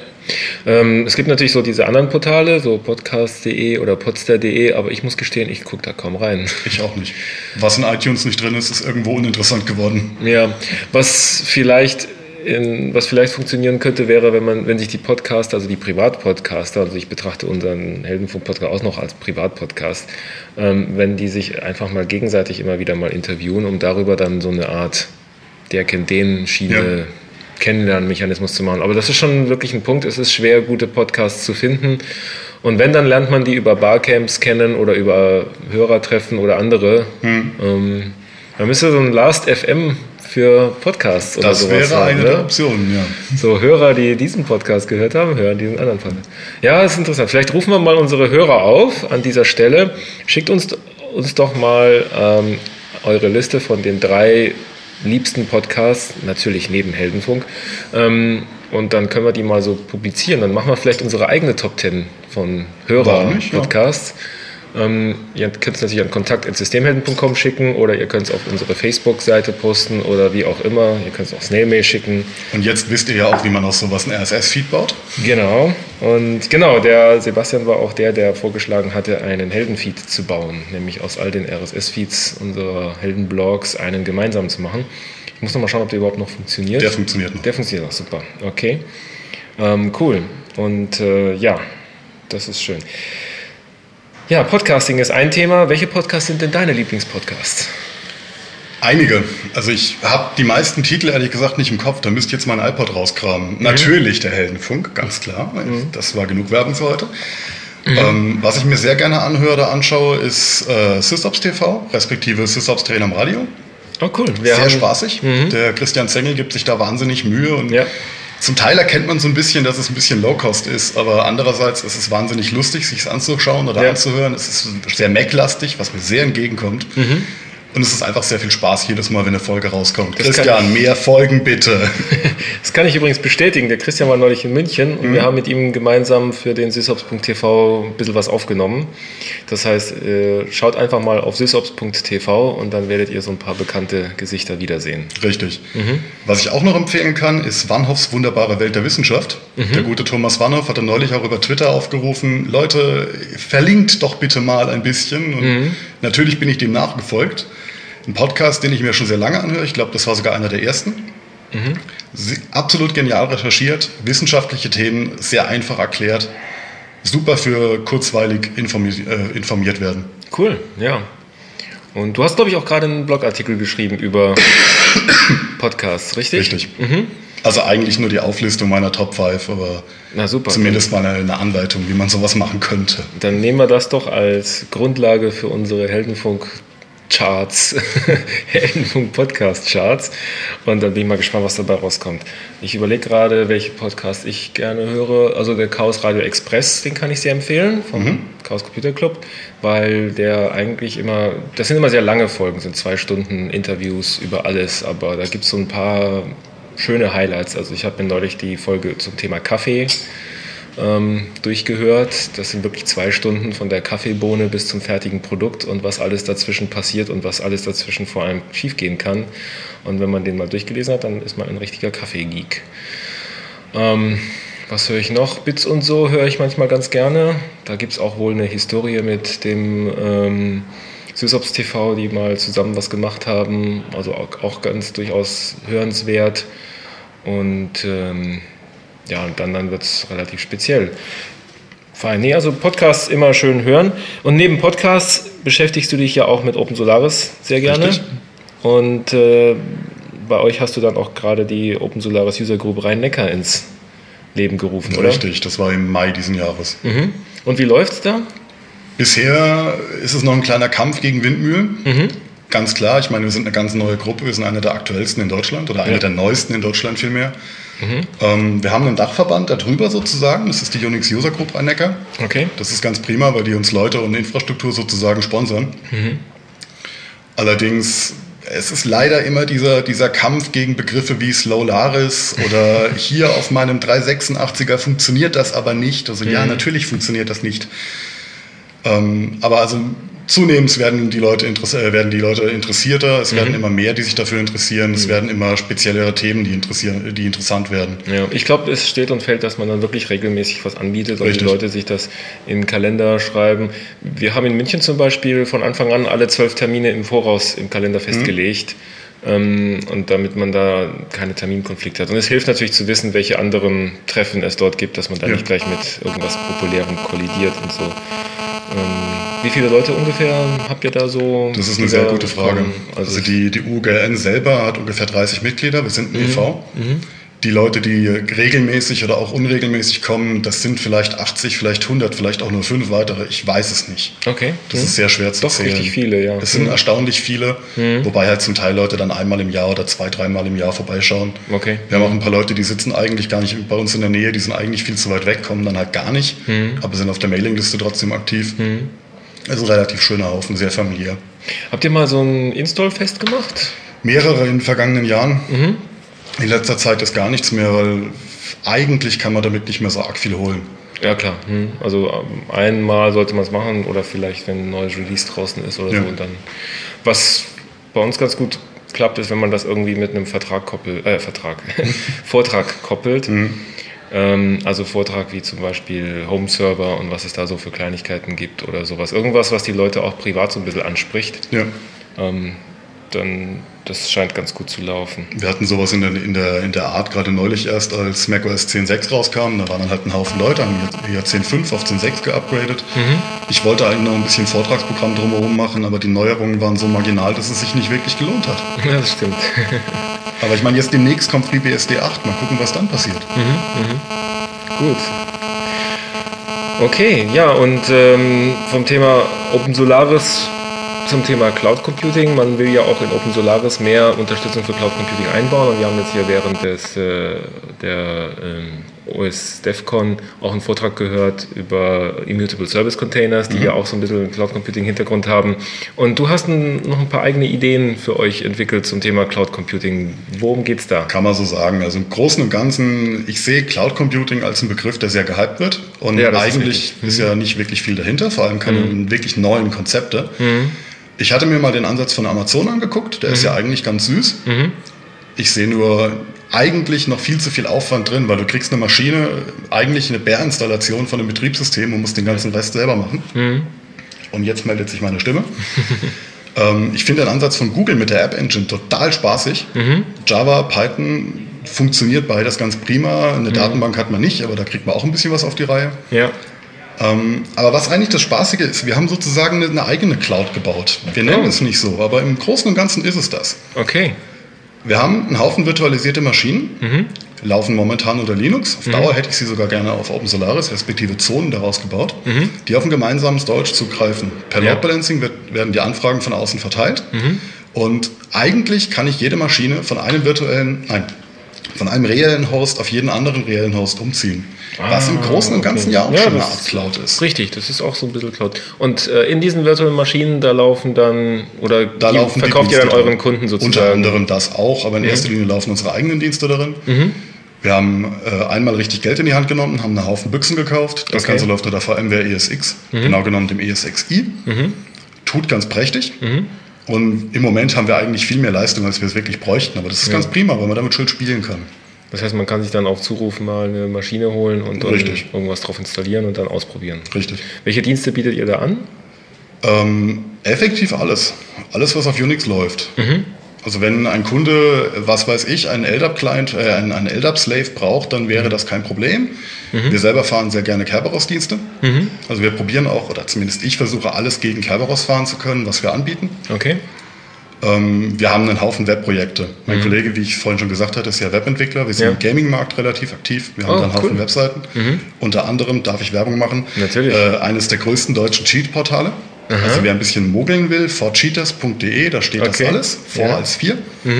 Es gibt natürlich so diese anderen Portale, so podcast.de oder podster.de, aber ich muss gestehen, ich gucke da kaum rein. Ich auch nicht. Was in iTunes nicht drin ist, ist irgendwo uninteressant geworden. Ja, was vielleicht funktionieren könnte, wäre, wenn sich die Podcaster, also die Privatpodcaster, also ich betrachte unseren Heldenfunk-Podcast auch noch als Privatpodcast, wenn die sich einfach mal gegenseitig immer wieder mal interviewen, um darüber dann so eine Art der kennt den Schiene Kennenlernmechanismus zu machen. Aber das ist schon wirklich ein Punkt. Es ist schwer, gute Podcasts zu finden. Und wenn, dann lernt man die über Barcamps kennen oder über Hörertreffen oder andere. Man müsste so ein Last.fm für Podcasts oder sowas. Das wäre eine der Optionen, ja. So Hörer, die diesen Podcast gehört haben, hören diesen anderen Podcast. Ja, das ist interessant. Vielleicht rufen wir mal unsere Hörer auf an dieser Stelle. Schickt uns doch mal eure Liste von den 3 liebsten Podcasts, natürlich neben Heldenfunk. Und dann können wir die mal so publizieren. Dann machen wir vielleicht unsere eigene Top 10 von Hörer-Podcasts. Ihr könnt es natürlich an kontakt@systemhelden.com schicken oder ihr könnt es auf unsere Facebook-Seite posten oder wie auch immer. Ihr könnt es auch Snailmail schicken. Und jetzt wisst ihr ja auch, wie man aus sowas einen RSS-Feed baut. Genau. Und genau, der Sebastian war auch der vorgeschlagen hatte, einen Heldenfeed zu bauen. Nämlich aus all den RSS-Feeds unserer Heldenblogs einen gemeinsam zu machen. Ich muss noch mal schauen, ob der überhaupt noch funktioniert. Der funktioniert noch. Der funktioniert noch, super. Okay. Cool. Und ja, das ist schön. Ja, Podcasting ist ein Thema. Welche Podcasts sind denn deine Lieblingspodcasts? Einige. Also ich habe die meisten Titel ehrlich gesagt nicht im Kopf. Da müsst ihr jetzt mal ein iPod rauskramen. Natürlich der Heldenfunk, ganz klar. Das war genug Werbung für heute. Was ich mir sehr gerne anhöre oder anschaue, ist SysOps TV, respektive SysOps Trainer am Radio. Oh cool. Sehr spaßig. Der Christian Zengel gibt sich da wahnsinnig Mühe und zum Teil erkennt man so ein bisschen, dass es ein bisschen Low-Cost ist, aber andererseits ist es wahnsinnig lustig, sich es anzuschauen oder anzuhören. Es ist sehr Mac-lastig, was mir sehr entgegenkommt. Und es ist einfach sehr viel Spaß jedes Mal, wenn eine Folge rauskommt. Christian, mehr Folgen bitte. Das kann ich übrigens bestätigen. Der Christian war neulich in München und wir haben mit ihm gemeinsam für den sysops.tv ein bisschen was aufgenommen. Das heißt, schaut einfach mal auf sysops.tv und dann werdet ihr so ein paar bekannte Gesichter wiedersehen. Richtig. Was ich auch noch empfehlen kann, ist Wanhoffs wunderbare Welt der Wissenschaft. Der gute Thomas Wanhoff hatte neulich auch über Twitter aufgerufen, Leute, verlinkt doch bitte mal ein bisschen. Und natürlich bin ich dem nachgefolgt. Ein Podcast, den ich mir schon sehr lange anhöre. Ich glaube, das war sogar einer der ersten. Absolut genial recherchiert, wissenschaftliche Themen, sehr einfach erklärt. Super für kurzweilig informiert werden. Cool, ja. Und du hast, glaube ich, auch gerade einen Blogartikel geschrieben über Podcasts, richtig? Richtig. Also eigentlich nur die Auflistung meiner Top 5, aber na super, zumindest mal eine Anleitung, wie man sowas machen könnte. Dann nehmen wir das doch als Grundlage für unsere Heldenfunk-Charts, Heldenfunk-Podcast-Charts. Und dann bin ich mal gespannt, was dabei rauskommt. Ich überlege gerade, welche Podcasts ich gerne höre. Also der Chaos Radio Express, den kann ich sehr empfehlen, vom Chaos Computer Club, weil der eigentlich immer, das sind immer sehr lange Folgen, sind 2 Stunden Interviews über alles, aber da gibt es so ein paar schöne Highlights. Also ich habe mir neulich die Folge zum Thema Kaffee durchgehört. Das sind wirklich 2 Stunden von der Kaffeebohne bis zum fertigen Produkt und was alles dazwischen passiert und was alles dazwischen vor allem schiefgehen kann. Und wenn man den mal durchgelesen hat, dann ist man ein richtiger Kaffeegeek. Was höre ich noch? Bits und so höre ich manchmal ganz gerne. Da gibt es auch wohl eine Historie mit dem Sysops TV, die mal zusammen was gemacht haben. Also auch ganz durchaus hörenswert. Und ja, und dann wird es relativ speziell. Fein. Nee, also Podcasts immer schön hören. Und neben Podcasts beschäftigst du dich ja auch mit Open Solaris sehr gerne. Richtig. Und bei euch hast du dann auch gerade die Open Solaris User Group Rhein-Neckar ins Leben gerufen, oder? Richtig, das war im Mai diesen Jahres. Und wie läuft's da? Bisher ist es noch ein kleiner Kampf gegen Windmühlen. Ganz klar, ich meine, wir sind eine ganz neue Gruppe, wir sind eine der aktuellsten in Deutschland oder eine der neuesten in Deutschland vielmehr. Wir haben einen Dachverband darüber sozusagen, das ist die Unix User Group Rhein-Neckar. Okay. Das ist ganz prima, weil die uns Leute und Infrastruktur sozusagen sponsern. Allerdings, es ist leider immer dieser Kampf gegen Begriffe wie Slowlaris oder hier auf meinem 386er funktioniert das aber nicht. Also ja, natürlich funktioniert das nicht. Aber also zunehmend werden die Leute interessierter, es werden immer mehr, die sich dafür interessieren, es werden immer speziellere Themen, die interessant werden. Ja, ich glaube, es steht und fällt, dass man dann wirklich regelmäßig was anbietet und die Leute sich das in den Kalender schreiben. Wir haben in München zum Beispiel von Anfang an alle 12 Termine im Voraus im Kalender festgelegt. Und damit man da keine Terminkonflikte hat. Und es hilft natürlich zu wissen, welche anderen Treffen es dort gibt, dass man da nicht gleich mit irgendwas Populärem kollidiert und so. Wie viele Leute ungefähr habt ihr da so? Das ist eine sehr gute Frage. Also die UGLN selber hat ungefähr 30 Mitglieder, wir sind ein e.V. Die Leute, die regelmäßig oder auch unregelmäßig kommen, das sind vielleicht 80, vielleicht 100, vielleicht auch nur 5 weitere. Ich weiß es nicht. Okay. Das ist sehr schwer zu zählen. Doch richtig viele, ja. Es sind erstaunlich viele, wobei halt zum Teil Leute dann einmal im Jahr oder 2-3 Mal im Jahr vorbeischauen. Okay. Wir haben auch ein paar Leute, die sitzen eigentlich gar nicht bei uns in der Nähe, die sind eigentlich viel zu weit weg, kommen dann halt gar nicht, aber sind auf der Mailingliste trotzdem aktiv. Also ein relativ schöner Haufen, sehr familiär. Habt ihr mal so ein Install-Fest gemacht? Mehrere in den vergangenen Jahren. In letzter Zeit ist gar nichts mehr, weil eigentlich kann man damit nicht mehr so arg viel holen. Ja, klar. Also einmal sollte man es machen oder vielleicht, wenn ein neues Release draußen ist oder so. Und dann, was bei uns ganz gut klappt, ist, wenn man das irgendwie mit einem Vortrag koppelt. Also Vortrag wie zum Beispiel Home-Server und was es da so für Kleinigkeiten gibt oder sowas. Irgendwas, was die Leute auch privat so ein bisschen anspricht. Ja. Dann, das scheint ganz gut zu laufen. Wir hatten sowas in der Art gerade neulich erst, als macOS 10.6 rauskam. Da waren dann halt ein Haufen Leute, haben hier 10.5 auf 10.6 geupgradet. Ich wollte eigentlich noch ein bisschen Vortragsprogramm drumherum machen, aber die Neuerungen waren so marginal, dass es sich nicht wirklich gelohnt hat. Ja, das stimmt. Aber ich meine, jetzt demnächst kommt FreeBSD 8. Mal gucken, was dann passiert. Gut. Okay, ja, und vom Thema Open Solaris zum Thema Cloud Computing. Man will ja auch in Open Solaris mehr Unterstützung für Cloud Computing einbauen. Und wir haben jetzt hier während der OS DevCon auch einen Vortrag gehört über Immutable Service Containers, die ja auch so ein bisschen Cloud Computing Hintergrund haben. Und du hast noch ein paar eigene Ideen für euch entwickelt zum Thema Cloud Computing. Worum geht's da? Kann man so sagen. Also im Großen und Ganzen, ich sehe Cloud Computing als einen Begriff, der sehr gehypt wird. Und Ja, das eigentlich ist ja nicht wirklich viel dahinter, vor allem keine wirklich neuen Konzepte. Ich hatte mir mal den Ansatz von Amazon angeguckt, der ist ja eigentlich ganz süß. Ich sehe nur eigentlich noch viel zu viel Aufwand drin, weil du kriegst eine Maschine, eigentlich eine Bär-Installation von einem Betriebssystem und musst den ganzen Rest selber machen. Und jetzt meldet sich meine Stimme. Ich finde den Ansatz von Google mit der App Engine total spaßig. Java, Python funktioniert beides ganz prima. Eine Datenbank hat man nicht, aber da kriegt man auch ein bisschen was auf die Reihe. Ja. Aber was eigentlich das Spaßige ist, wir haben sozusagen eine eigene Cloud gebaut. Wir nennen es nicht so, aber im Großen und Ganzen ist es das. Okay. Wir haben einen Haufen virtualisierte Maschinen, laufen momentan unter Linux. Auf Dauer hätte ich sie sogar gerne auf OpenSolaris, respektive Zonen daraus gebaut, die auf ein gemeinsames Storage zugreifen. Per Load Balancing werden die Anfragen von außen verteilt. Und eigentlich kann ich jede Maschine von einem reellen Host auf jeden anderen reellen Host umziehen. Was im Großen und Ganzen ja auch schon eine Art Cloud ist. Richtig, das ist auch so ein bisschen Cloud. Und in diesen virtuellen Maschinen, da laufen dann, oder verkauft ihr dann euren Kunden sozusagen? Unter anderem das auch, aber in erster Linie laufen unsere eigenen Dienste darin. Wir haben einmal richtig Geld in die Hand genommen, haben einen Haufen Büchsen gekauft. Das Ganze läuft unter VMware ESX, genau genommen dem ESXi. Tut ganz prächtig. Und im Moment haben wir eigentlich viel mehr Leistung, als wir es wirklich bräuchten. Aber das ist ganz prima, weil man damit schön spielen kann. Das heißt, man kann sich dann auf Zuruf mal eine Maschine holen und dann irgendwas drauf installieren und dann ausprobieren. Richtig. Welche Dienste bietet ihr da an? Effektiv alles. Alles, was auf Unix läuft. Also wenn ein Kunde, was weiß ich, einen LDAP-Client, einen LDAP-Slave braucht, dann wäre das kein Problem. Wir selber fahren sehr gerne Kerberos-Dienste. Also wir probieren auch, oder zumindest ich versuche alles gegen Kerberos fahren zu können, was wir anbieten. Okay. Wir haben einen Haufen Webprojekte. Mein Kollege, wie ich vorhin schon gesagt hatte, ist ja Webentwickler. Wir sind im Gaming-Markt relativ aktiv. Wir haben da einen Haufen Webseiten. Unter anderem, darf ich Werbung machen, natürlich. Eines der größten deutschen Cheat-Portale. Also wer ein bisschen mogeln will, forcheaters.de, da steht das alles, als 4.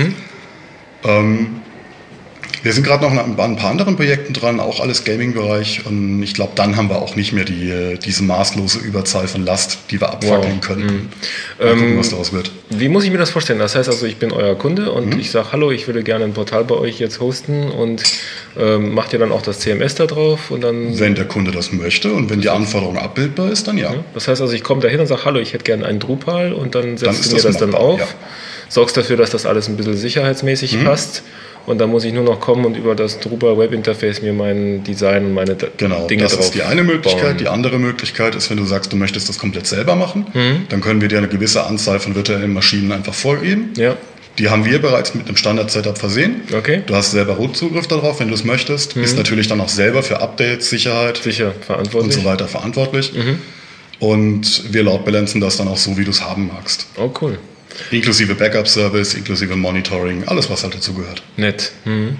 Wir sind gerade noch an ein paar anderen Projekten dran, auch alles Gaming-Bereich. Und ich glaube, dann haben wir auch nicht mehr diese maßlose Überzahl von Last, die wir abfackeln können. Mal gucken, was daraus wird. Wie muss ich mir das vorstellen? Das heißt also, ich bin euer Kunde und ich sage, hallo, ich würde gerne ein Portal bei euch jetzt hosten und macht ihr dann auch das CMS da drauf? Und dann wenn der Kunde das möchte und wenn die Anforderung abbildbar ist, dann ja. Das heißt also, ich komme da hin und sage, hallo, ich hätte gerne einen Drupal und dann setzt du mir das dann auf, sorgst dafür, dass das alles ein bisschen sicherheitsmäßig passt. Und dann muss ich nur noch kommen und über das Drupal Web Interface mir mein Design und meine Dinge drauf das ist die eine Möglichkeit. bauen. Die andere Möglichkeit ist, wenn du sagst, du möchtest das komplett selber machen, dann können wir dir eine gewisse Anzahl von virtuellen Maschinen einfach vorgeben. Ja. Die haben wir bereits mit einem Standard-Setup versehen. Okay. Du hast selber Root-Zugriff darauf, wenn du es möchtest. Bist natürlich dann auch selber für Updates, Sicherheit verantwortlich. und so weiter verantwortlich. Und wir load-balancen das dann auch so, wie du es haben magst. Oh, cool. Inklusive Backup-Service, inklusive Monitoring, alles, was halt dazu gehört. Nett.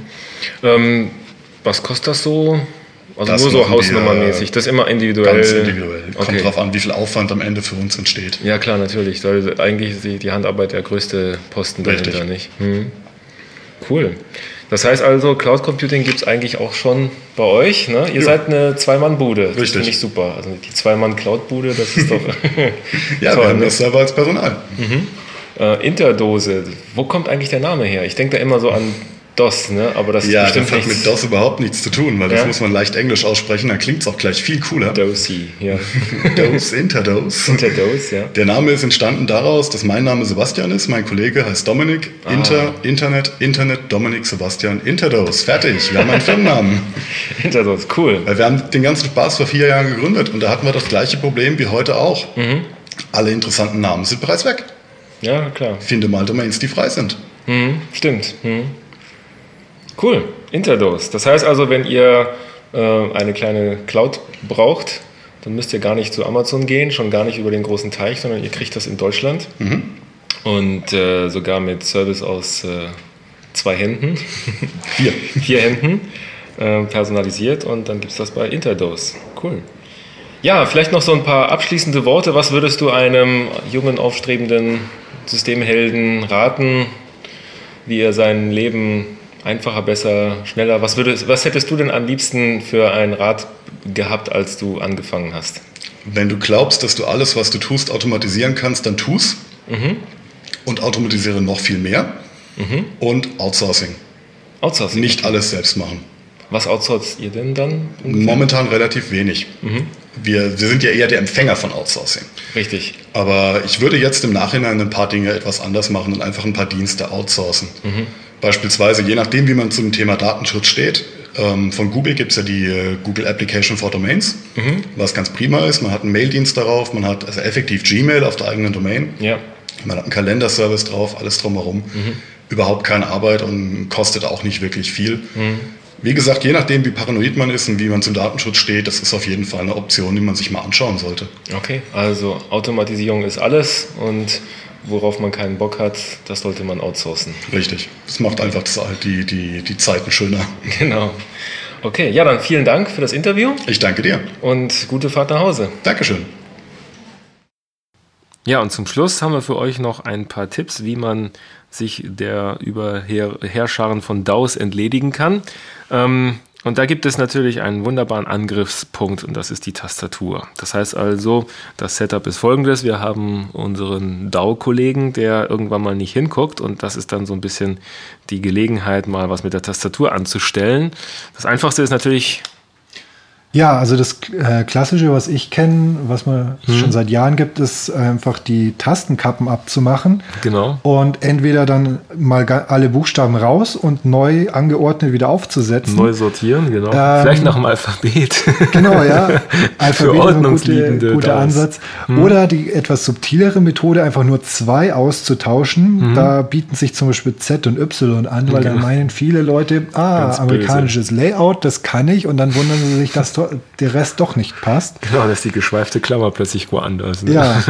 Was kostet das so? Also Das nur so machen wir, hausnummermäßig. Das ist immer individuell. Ganz individuell. Kommt Okay. drauf an, wie viel Aufwand am Ende für uns entsteht. Ja, klar, natürlich. Weil eigentlich ist die Handarbeit der größte Posten dahinter, Richtig. nicht? Cool. Das heißt also, Cloud Computing gibt es eigentlich auch schon bei euch. Ne? Ihr seid eine Zwei-Mann-Bude. Das Richtig. finde ich super. Also die Zwei-Mann-Cloud-Bude, das ist doch Ja, toll, wir haben ne? das selber als Personal. Interdose. Wo kommt eigentlich der Name her? Ich denke da immer so an DOS, ne? Aber das ist Ja, bestimmt das hat nichts. mit DOS überhaupt nichts zu tun, weil das Ja? muss man leicht Englisch aussprechen, dann klingt es auch gleich viel cooler. Dosey, ja. Dose, Interdose. Interdose, ja. Der Name ist entstanden daraus, dass mein Name Sebastian ist, mein Kollege heißt Dominik, Internet, Dominik, Sebastian, Interdose. Fertig, wir haben einen Firmennamen. Interdose, cool. Weil wir haben den ganzen Spaß vor 4 Jahren gegründet und da hatten wir das gleiche Problem wie heute auch. Alle interessanten Namen sind bereits weg. Ja, klar. Finde mal Domains, die frei sind. Stimmt. Cool, Interdose. Das heißt also, wenn ihr eine kleine Cloud braucht, dann müsst ihr gar nicht zu Amazon gehen, schon gar nicht über den großen Teich, sondern ihr kriegt das in Deutschland. Und sogar mit Service aus 2 Händen, 4 Händen, personalisiert und dann gibt es das bei Interdose. Cool. Ja, vielleicht noch so ein paar abschließende Worte. Was würdest du einem jungen, aufstrebenden Systemhelden raten, wie er sein Leben Einfacher, besser, schneller. Was hättest du denn am liebsten für ein Rad gehabt, als du angefangen hast? Wenn du glaubst, dass du alles, was du tust, automatisieren kannst, dann tu's. Und automatisiere noch viel mehr. Und Outsourcing. Outsourcing? Nicht alles selbst machen. Was outsourced ihr denn dann? Momentan relativ wenig. Wir sind ja eher der Empfänger von Outsourcing. Richtig. Aber ich würde jetzt im Nachhinein ein paar Dinge etwas anders machen und einfach ein paar Dienste outsourcen. Beispielsweise, je nachdem, wie man zum Thema Datenschutz steht, von Google gibt es ja die Google Application for Domains, was ganz prima ist. Man hat einen Maildienst darauf, man hat also effektiv Gmail auf der eigenen Domain. Ja. Man hat einen Kalenderservice drauf, alles drumherum. Überhaupt keine Arbeit und kostet auch nicht wirklich viel. Wie gesagt, je nachdem, wie paranoid man ist und wie man zum Datenschutz steht, das ist auf jeden Fall eine Option, die man sich mal anschauen sollte. Okay, also Automatisierung ist alles und worauf man keinen Bock hat, das sollte man outsourcen. Richtig, das macht einfach die Zeiten schöner. Genau. Okay, ja, dann vielen Dank für das Interview. Ich danke dir. Und gute Fahrt nach Hause. Dankeschön. Ja, und zum Schluss haben wir für euch noch ein paar Tipps, wie man sich der Heerscharen von DAOs entledigen kann. Und da gibt es natürlich einen wunderbaren Angriffspunkt und das ist die Tastatur. Das heißt also, das Setup ist folgendes. Wir haben unseren DAO-Kollegen, der irgendwann mal nicht hinguckt und das ist dann so ein bisschen die Gelegenheit, mal was mit der Tastatur anzustellen. Das Einfachste ist natürlich... Ja, also das Klassische, was ich kenne, was man schon seit Jahren gibt, ist einfach die Tastenkappen abzumachen. Genau. Und entweder dann mal alle Buchstaben raus und neu angeordnet wieder aufzusetzen. Neu sortieren, genau. Vielleicht nach dem Alphabet. Genau, ja. Alphabet Für ordnungsliebende guter Ansatz. Oder die etwas subtilere Methode, einfach nur 2 auszutauschen. Da bieten sich zum Beispiel Z und Y an, weil dann meinen viele Leute, amerikanisches Layout, das kann ich. Und dann wundern sie sich, dass der Rest doch nicht passt. Genau, dass die geschweifte Klammer plötzlich woanders. Ne? Ja.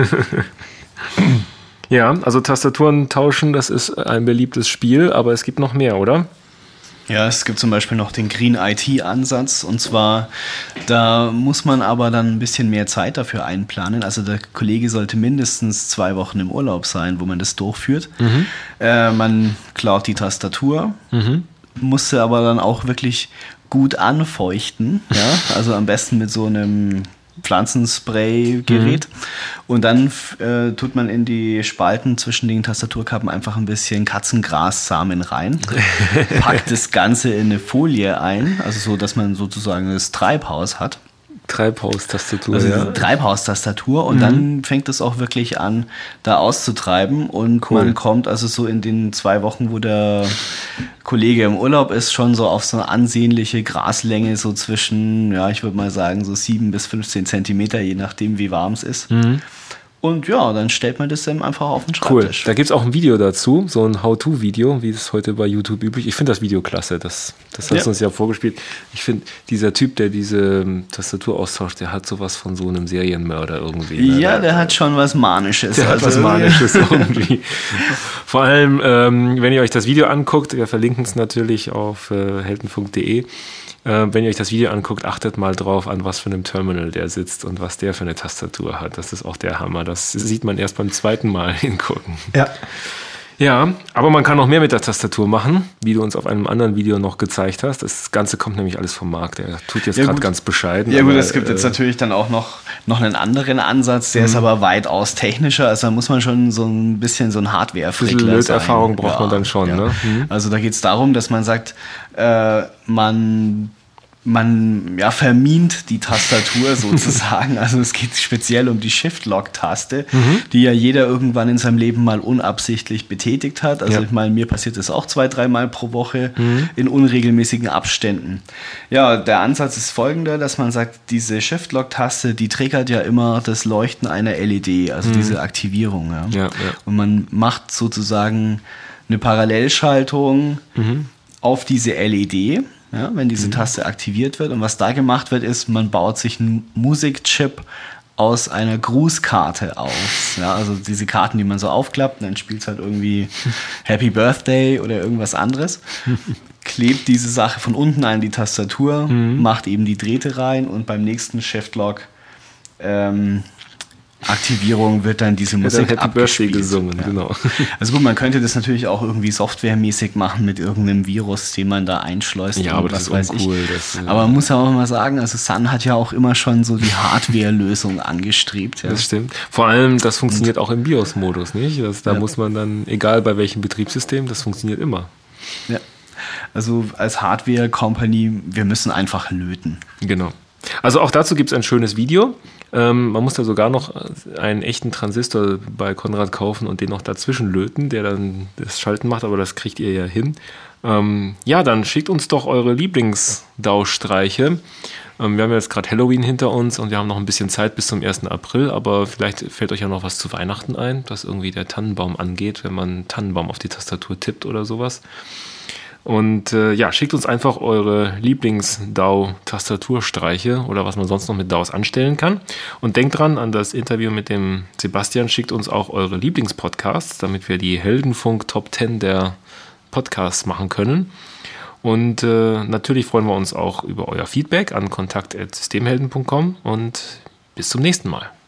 Ja, also Tastaturen tauschen, das ist ein beliebtes Spiel, aber es gibt noch mehr, oder? Ja, es gibt zum Beispiel noch den Green IT-Ansatz und zwar, da muss man aber dann ein bisschen mehr Zeit dafür einplanen. Also der Kollege sollte mindestens 2 Wochen im Urlaub sein, wo man das durchführt. Man klaut die Tastatur, musste aber dann auch wirklich gut anfeuchten, ja, also am besten mit so einem Pflanzenspray-Gerät und dann tut man in die Spalten zwischen den Tastaturkappen einfach ein bisschen Katzengrassamen rein, packt das Ganze in eine Folie ein, also so, dass man sozusagen das Treibhaus hat. Treibhaustastatur, also diese Treibhaustastatur und dann fängt es auch wirklich an, da auszutreiben und man kommt also so in den 2 Wochen, wo der Kollege im Urlaub ist, schon so auf so eine ansehnliche Graslänge, so zwischen, ja, ich würde mal sagen, so 7 bis 15 Zentimeter, je nachdem, wie warm es ist. Und ja, dann stellt man das dann einfach auf den Schreibtisch. Cool. Da gibt es auch ein Video dazu, so ein How-To-Video, wie es heute bei YouTube üblich ist. Ich finde das Video klasse, das hast du uns ja vorgespielt. Ich finde, dieser Typ, der diese Tastatur austauscht, der hat sowas von so einem Serienmörder irgendwie. Ne? Ja, der hat schon was Manisches. Der hat was Manisches irgendwie. Vor allem, wenn ihr euch das Video anguckt, wir verlinken es natürlich auf heldenfunk.de. Wenn ihr euch das Video anguckt, achtet mal drauf, an was für einem Terminal der sitzt und was der für eine Tastatur hat. Das ist auch der Hammer. Das sieht man erst beim 2. Mal hingucken. Ja. Ja, aber man kann noch mehr mit der Tastatur machen, wie du uns auf einem anderen Video noch gezeigt hast. Das Ganze kommt nämlich alles vom Markt. Der tut jetzt gerade ganz bescheiden. Ja gut, es gibt jetzt natürlich dann auch noch einen anderen Ansatz, der ist aber weitaus technischer. Also da muss man schon so ein bisschen so ein Hardware-Frickler sein. Löterfahrung braucht man dann schon. Ja. Ne? Also da geht es darum, dass man sagt, man vermint die Tastatur sozusagen. Also es geht speziell um die Shift-Lock-Taste, die ja jeder irgendwann in seinem Leben mal unabsichtlich betätigt hat. Also ich meine, mir passiert das auch 2-3 Mal pro Woche in unregelmäßigen Abständen. Ja, der Ansatz ist folgender, dass man sagt, diese Shift-Lock-Taste, die triggert ja immer das Leuchten einer LED, also diese Aktivierung. Ja. Und man macht sozusagen eine Parallelschaltung auf diese LED, ja, wenn diese Taste aktiviert wird. Und was da gemacht wird, ist, man baut sich einen Musikchip aus einer Grußkarte auf. Ja, also diese Karten, die man so aufklappt, und dann spielt es halt irgendwie Happy Birthday oder irgendwas anderes. Klebt diese Sache von unten an die Tastatur, macht eben die Drähte rein und beim nächsten Shift-Lock Aktivierung wird dann diese Musik Happy Birthday gesungen, genau. Also gut, man könnte das natürlich auch irgendwie softwaremäßig machen mit irgendeinem Virus, den man da einschleust. Ja, aber das ist uncool. Aber man muss ja auch mal sagen, also Sun hat ja auch immer schon so die Hardware-Lösung angestrebt. Ja. Das stimmt. Vor allem, das funktioniert auch im BIOS-Modus, nicht? Da muss man dann, egal bei welchem Betriebssystem, das funktioniert immer. Ja. Also als Hardware-Company, wir müssen einfach löten. Genau. Also auch dazu gibt es ein schönes Video. Man muss da sogar noch einen echten Transistor bei Konrad kaufen und den noch dazwischen löten, der dann das Schalten macht, aber das kriegt ihr ja hin. Ja, dann schickt uns doch eure Lieblings-DAW-Streiche. Wir haben ja jetzt gerade Halloween hinter uns und wir haben noch ein bisschen Zeit bis zum 1. April, aber vielleicht fällt euch ja noch was zu Weihnachten ein, dass irgendwie der Tannenbaum angeht, wenn man Tannenbaum auf die Tastatur tippt oder sowas. Und ja, schickt uns einfach eure Lieblings-DAW-Tastaturstreiche oder was man sonst noch mit DAWs anstellen kann. Und denkt dran an das Interview mit dem Sebastian. Schickt uns auch eure Lieblingspodcasts, damit wir die Heldenfunk Top 10 der Podcasts machen können. Und natürlich freuen wir uns auch über euer Feedback an kontakt@systemhelden.com und bis zum nächsten Mal.